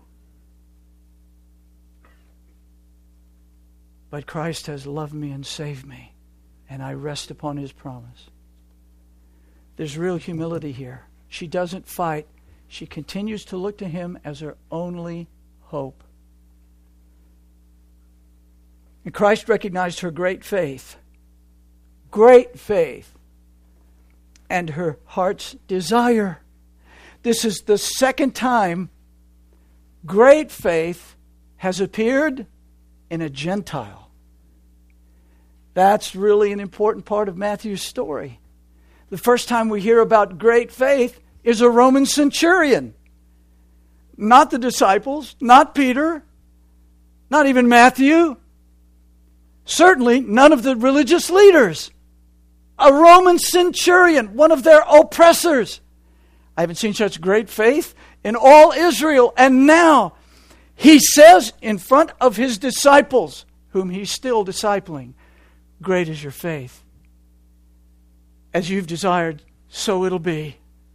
But Christ has loved me and saved me, and I rest upon his promise. There's real humility here. She doesn't fight. She continues to look to him as her only hope. And Christ recognized her great faith, and her heart's desire. This is the second time great faith has appeared in a Gentile. That's really an important part of Matthew's story. the first time we hear about great faith is a Roman centurion. Not the disciples, not Peter, not even Matthew. Certainly none of the religious leaders. A Roman centurion, one of their oppressors. I haven't seen such great faith in all Israel. And now he says in front of his disciples, whom he's still discipling, great is your faith. As you've desired, so it'll be.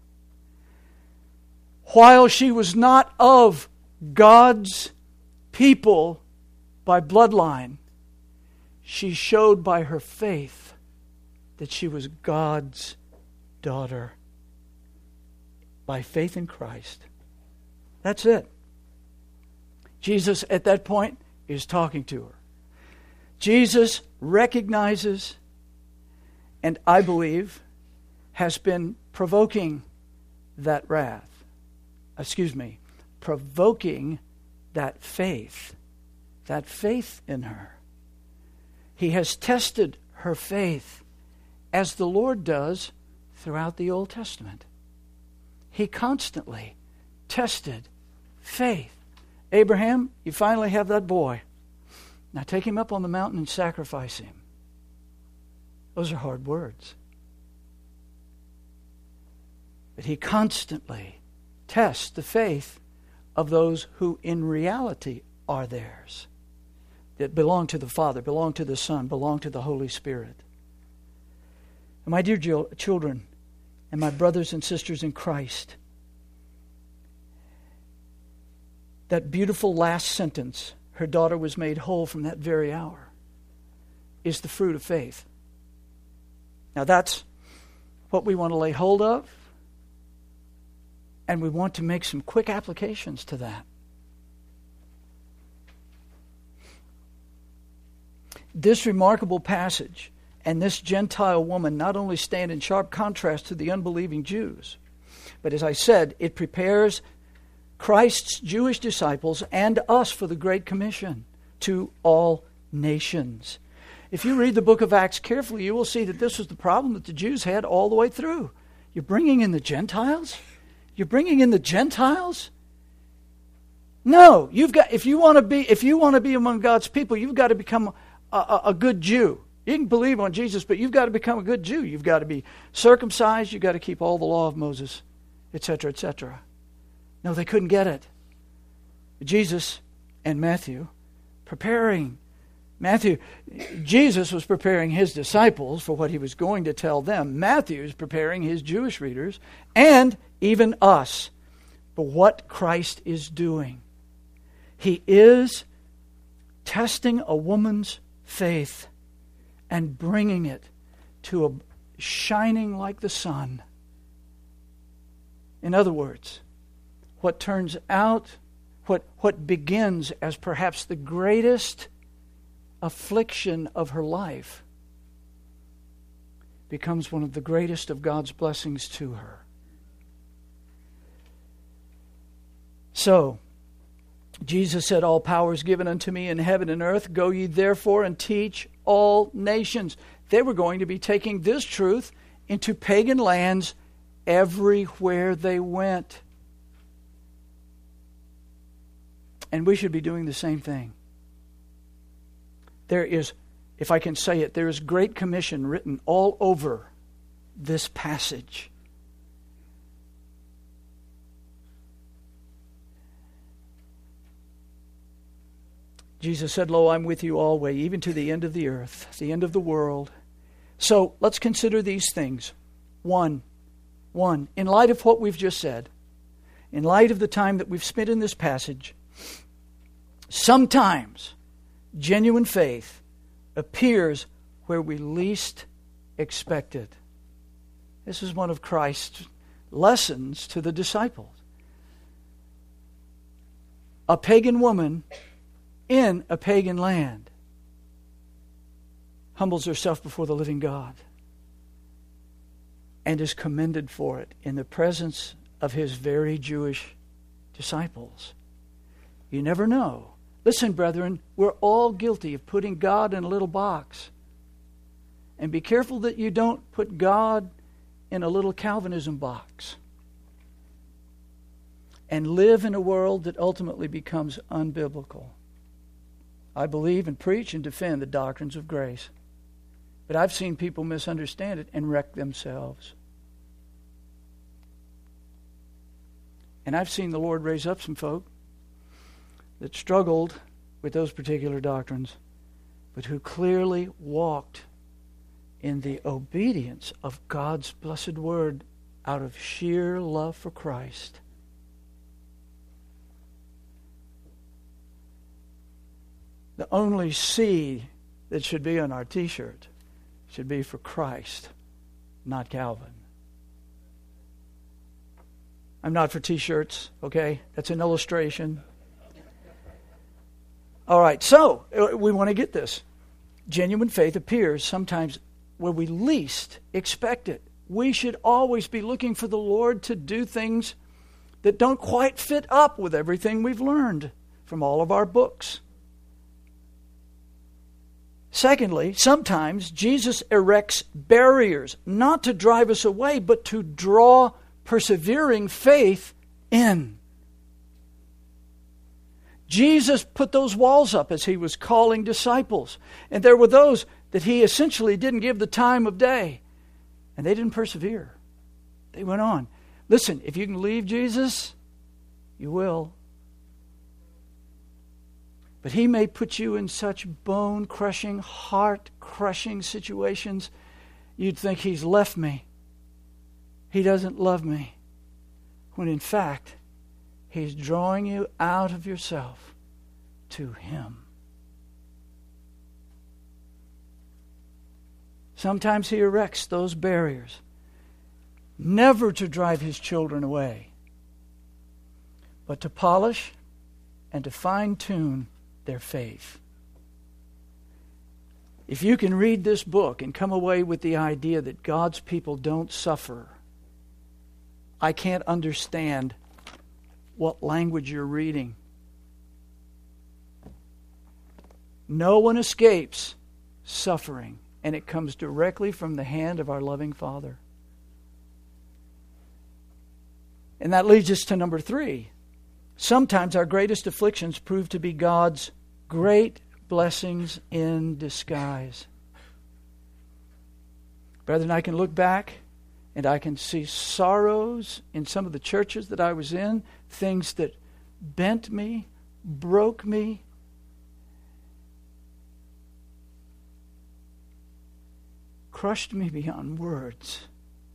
While she was not of God's people by bloodline, she showed by her faith that she was God's daughter. By faith in Christ. That's it. Jesus at that point is talking to her. Jesus recognizes, and I believe has been provoking that wrath. Provoking that faith in her. He has tested her faith as the Lord does throughout the Old Testament. He constantly tested faith. Abraham, you finally have that boy. Now take him up on the mountain and sacrifice him. Those are hard words. But he constantly tests the faith of those who in reality are theirs, that belong to the Father, belong to the Son, belong to the Holy Spirit. And my dear children, and my brothers and sisters in Christ, that beautiful last sentence, her daughter was made whole from that very hour, is the fruit of faith. Now that's what we want to lay hold of, and we want to make some quick applications to that. This remarkable passage and this Gentile woman not only stand in sharp contrast to the unbelieving Jews, but as I said, it prepares Christ's Jewish disciples and us for the Great Commission to all nations. If you read the book of Acts carefully, you will see that this was the problem that the Jews had all the way through. You're bringing in the Gentiles? You're bringing in the Gentiles? No, if you want to be among God's people, you've got to become a good Jew. You can believe on Jesus, but you've got to become a good Jew. You've got to be circumcised. You've got to keep all the law of Moses, etc., etc. No, they couldn't get it. Jesus and Matthew Jesus was preparing his disciples for what he was going to tell them. Matthew is preparing his Jewish readers and even us for what Christ is doing. He is testing a woman's faith and bringing it to a shining like the sun. In other words, what turns out, what begins as perhaps the greatest affliction of her life becomes one of the greatest of God's blessings to her. So, Jesus said, all power is given unto me in heaven and earth. Go ye therefore and teach all nations. They were going to be taking this truth into pagan lands everywhere they went. And we should be doing the same thing. There is, if I can say it, there is great commission written all over this passage. Jesus said, lo, I'm with you always, even to the end of the earth, the end of the world. So let's consider these things. One, in light of what we've just said, in light of the time that we've spent in this passage, sometimes genuine faith appears where we least expect it. This is one of Christ's lessons to the disciples. A pagan woman in a pagan land humbles herself before the living God and is commended for it in the presence of his very Jewish disciples. You never know. Listen, brethren, we're all guilty of putting God in a little box. And be careful that you don't put God in a little Calvinism box and live in a world that ultimately becomes unbiblical. I believe and preach and defend the doctrines of grace. But I've seen people misunderstand it and wreck themselves. And I've seen the Lord raise up some folk that struggled with those particular doctrines, but who clearly walked in the obedience of God's blessed word out of sheer love for Christ. The only C that should be on our t-shirt should be for Christ, not Calvin. I'm not for t-shirts, okay? That's an illustration. All right, so we want to get this. Genuine faith appears sometimes where we least expect it. We should always be looking for the Lord to do things that don't quite fit up with everything we've learned from all of our books. Secondly, sometimes Jesus erects barriers, not to drive us away, but to draw persevering faith in. Jesus put those walls up as he was calling disciples. And there were those that he essentially didn't give the time of day. And they didn't persevere. They went on. Listen, if you can leave Jesus, you will. But he may put you in such bone-crushing, heart-crushing situations, you'd think he's left me. He doesn't love me. When in fact, he's drawing you out of yourself to him. Sometimes he erects those barriers, never to drive his children away, but to polish and to fine-tune their faith. If you can read this book and come away with the idea that God's people don't suffer, I can't understand what language you're reading. No one escapes suffering, and it comes directly from the hand of our loving Father. And that leads us to number 3. Sometimes our greatest afflictions prove to be God's great blessings in disguise. Brethren, I can look back and I can see sorrows in some of the churches that I was in, things that bent me, broke me. Crushed me beyond words.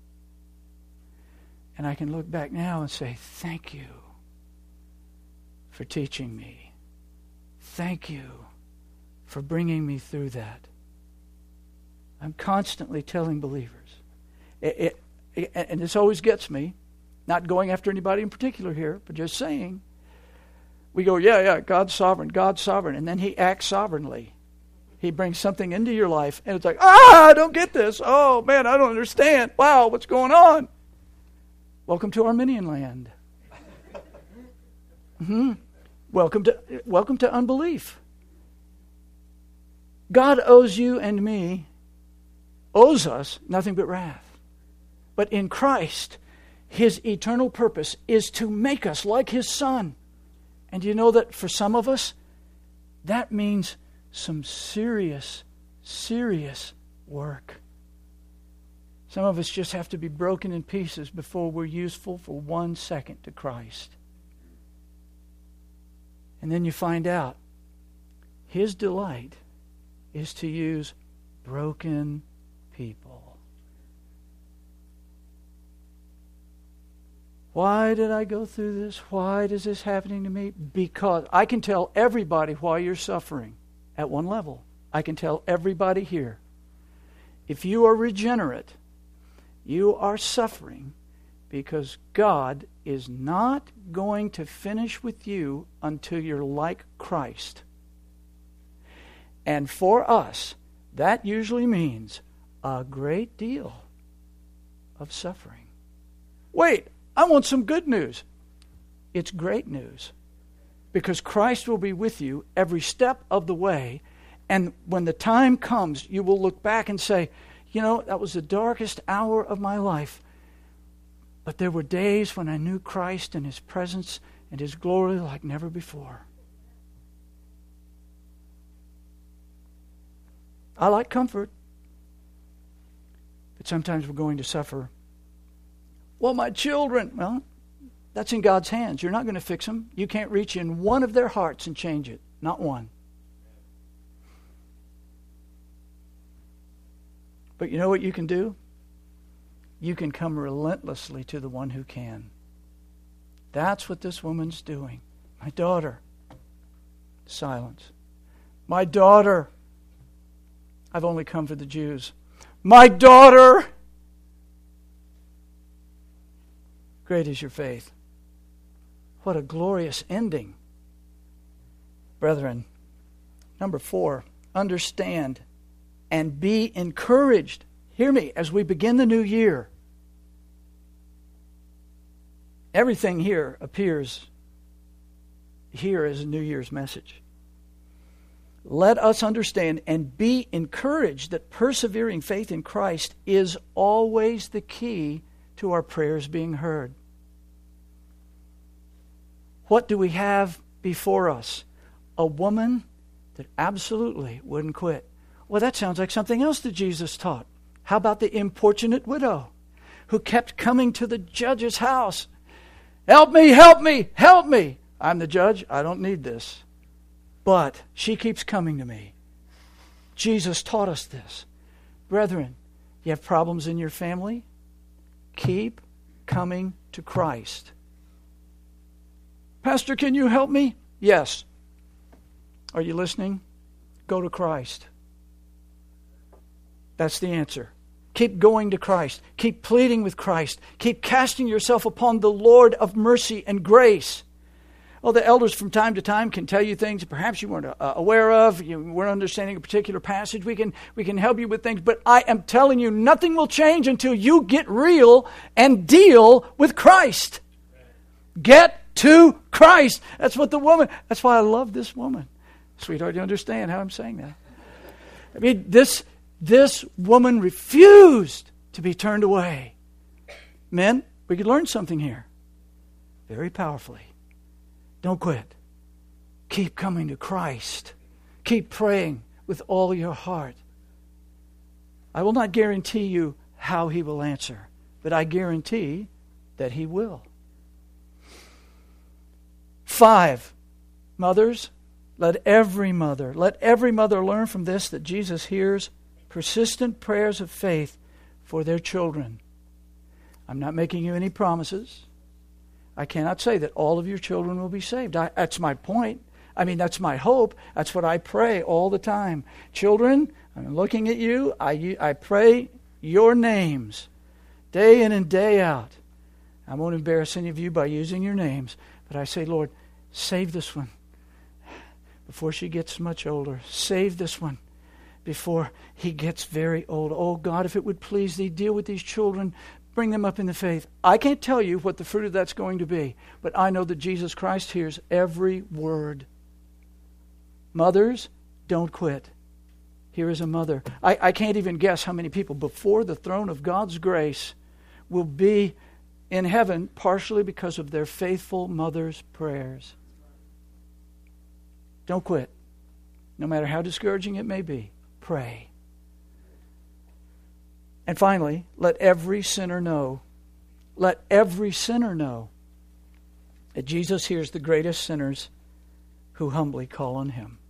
And I can look back now and say, thank you for teaching me. Thank you for bringing me through that. I'm constantly telling believers. And this always gets me, not going after anybody in particular here, but just saying, we go, yeah, God's sovereign, and then he acts sovereignly. He brings something into your life, and it's like, I don't get this. Oh, man, I don't understand. Wow, what's going on? Welcome to Arminian land. Welcome to unbelief. God owes you and me, owes us nothing but wrath. But in Christ, his eternal purpose is to make us like his Son. And you know that for some of us, that means some serious, serious work. Some of us just have to be broken in pieces before we're useful for 1 second to Christ. And then you find out his delight is to use broken people. Why did I go through this? Why is this happening to me? Because I can tell everybody why you're suffering at one level. I can tell everybody here. If you are regenerate, you are suffering because God is not going to finish with you until you're like Christ. And for us, that usually means a great deal of suffering. Wait, I want some good news. It's great news. Because Christ will be with you every step of the way. And when the time comes, you will look back and say, you know, that was the darkest hour of my life. But there were days when I knew Christ and His presence and His glory like never before. I like comfort, but sometimes we're going to suffer. Well, my children, well, that's in God's hands. You're not going to fix them. You can't reach in one of their hearts and change it. Not one. But you know what you can do? You can come relentlessly to the one who can. That's what this woman's doing. My daughter. Silence. My daughter. I've only come for the Jews. My daughter. Great is your faith. What a glorious ending. Brethren, number 4, understand and be encouraged. Hear me as we begin the new year. Everything here appears here as a New Year's message. Let us understand and be encouraged that persevering faith in Christ is always the key to our prayers being heard. What do we have before us? A woman that absolutely wouldn't quit. Well, that sounds like something else that Jesus taught. How about the importunate widow who kept coming to the judge's house? Help me, help me, help me. I'm the judge. I don't need this. But she keeps coming to me. Jesus taught us this. Brethren, you have problems in your family? Keep coming to Christ. Pastor, can you help me? Yes. Are you listening? Go to Christ. That's the answer. Keep going to Christ. Keep pleading with Christ. Keep casting yourself upon the Lord of mercy and grace. Well, the elders from time to time can tell you things perhaps you weren't aware of. You weren't understanding a particular passage. We can help you with things. But I am telling you, nothing will change until you get real and deal with Christ. Get to Christ. That's what the woman, that's why I love this woman. Sweetheart, you understand how I'm saying that? I mean, this woman refused to be turned away. Men, we could learn something here. Very powerfully. Don't quit. Keep coming to Christ. Keep praying with all your heart. I will not guarantee you how He will answer, but I guarantee that He will. 5, mothers, let every mother learn from this that Jesus hears persistent prayers of faith for their children. I'm not making you any promises. I cannot say that all of your children will be saved. That's my point. I mean, that's my hope. That's what I pray all the time. Children, I'm looking at you. I pray your names day in and day out. I won't embarrass any of you by using your names, but I say, Lord, save this one before she gets much older. Save this one before he gets very old. Oh, God, if it would please Thee, deal with these children. Bring them up in the faith. I can't tell you what the fruit of that's going to be, but I know that Jesus Christ hears every word. Mothers, don't quit. Here is a mother. I can't even guess how many people before the throne of God's grace will be in heaven partially because of their faithful mother's prayers. Don't quit. No matter how discouraging it may be, pray. And finally, let every sinner know that Jesus hears the greatest sinners who humbly call on Him.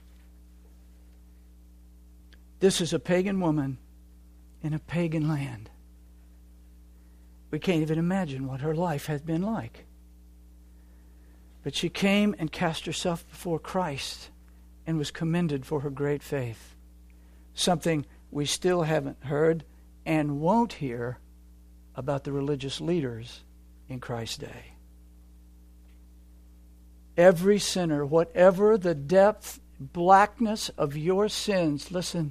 This is a pagan woman in a pagan land. We can't even imagine what her life had been like. But she came and cast herself before Christ and was commended for her great faith. Something we still haven't heard and won't hear about the religious leaders in Christ's day. Every sinner, whatever the depth, blackness of your sins, listen,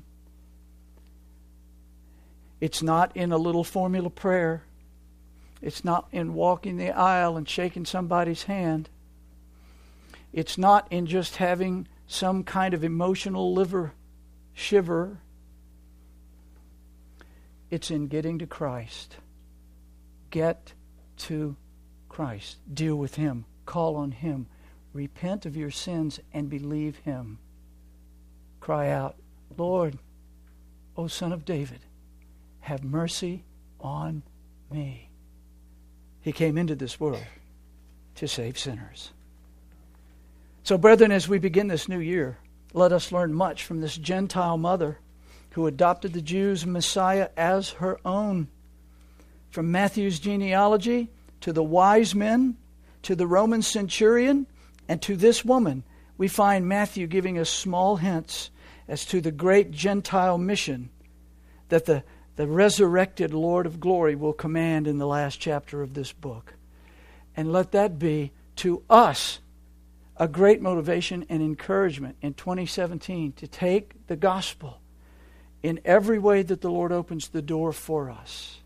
it's not in a little formula prayer. It's not in walking the aisle and shaking somebody's hand. It's not in just having some kind of emotional liver shiver. It's in getting to Christ. Get to Christ. Deal with Him. Call on Him. Repent of your sins and believe Him. Cry out, Lord, O Son of David, have mercy on me. He came into this world to save sinners. So, brethren, as we begin this new year, let us learn much from this Gentile mother who adopted the Jews' Messiah as her own. From Matthew's genealogy to the wise men, to the Roman centurion, and to this woman, we find Matthew giving us small hints as to the great Gentile mission that the resurrected Lord of glory will command in the last chapter of this book. And let that be, to us, a great motivation and encouragement in 2017 to take the gospel in every way that the Lord opens the door for us.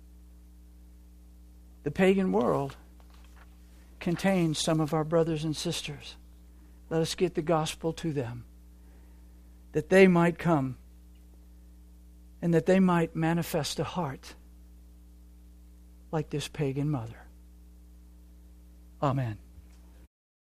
The pagan world contains some of our brothers and sisters. Let us get the gospel to them, that they might come and that they might manifest a heart like this pagan mother. Amen.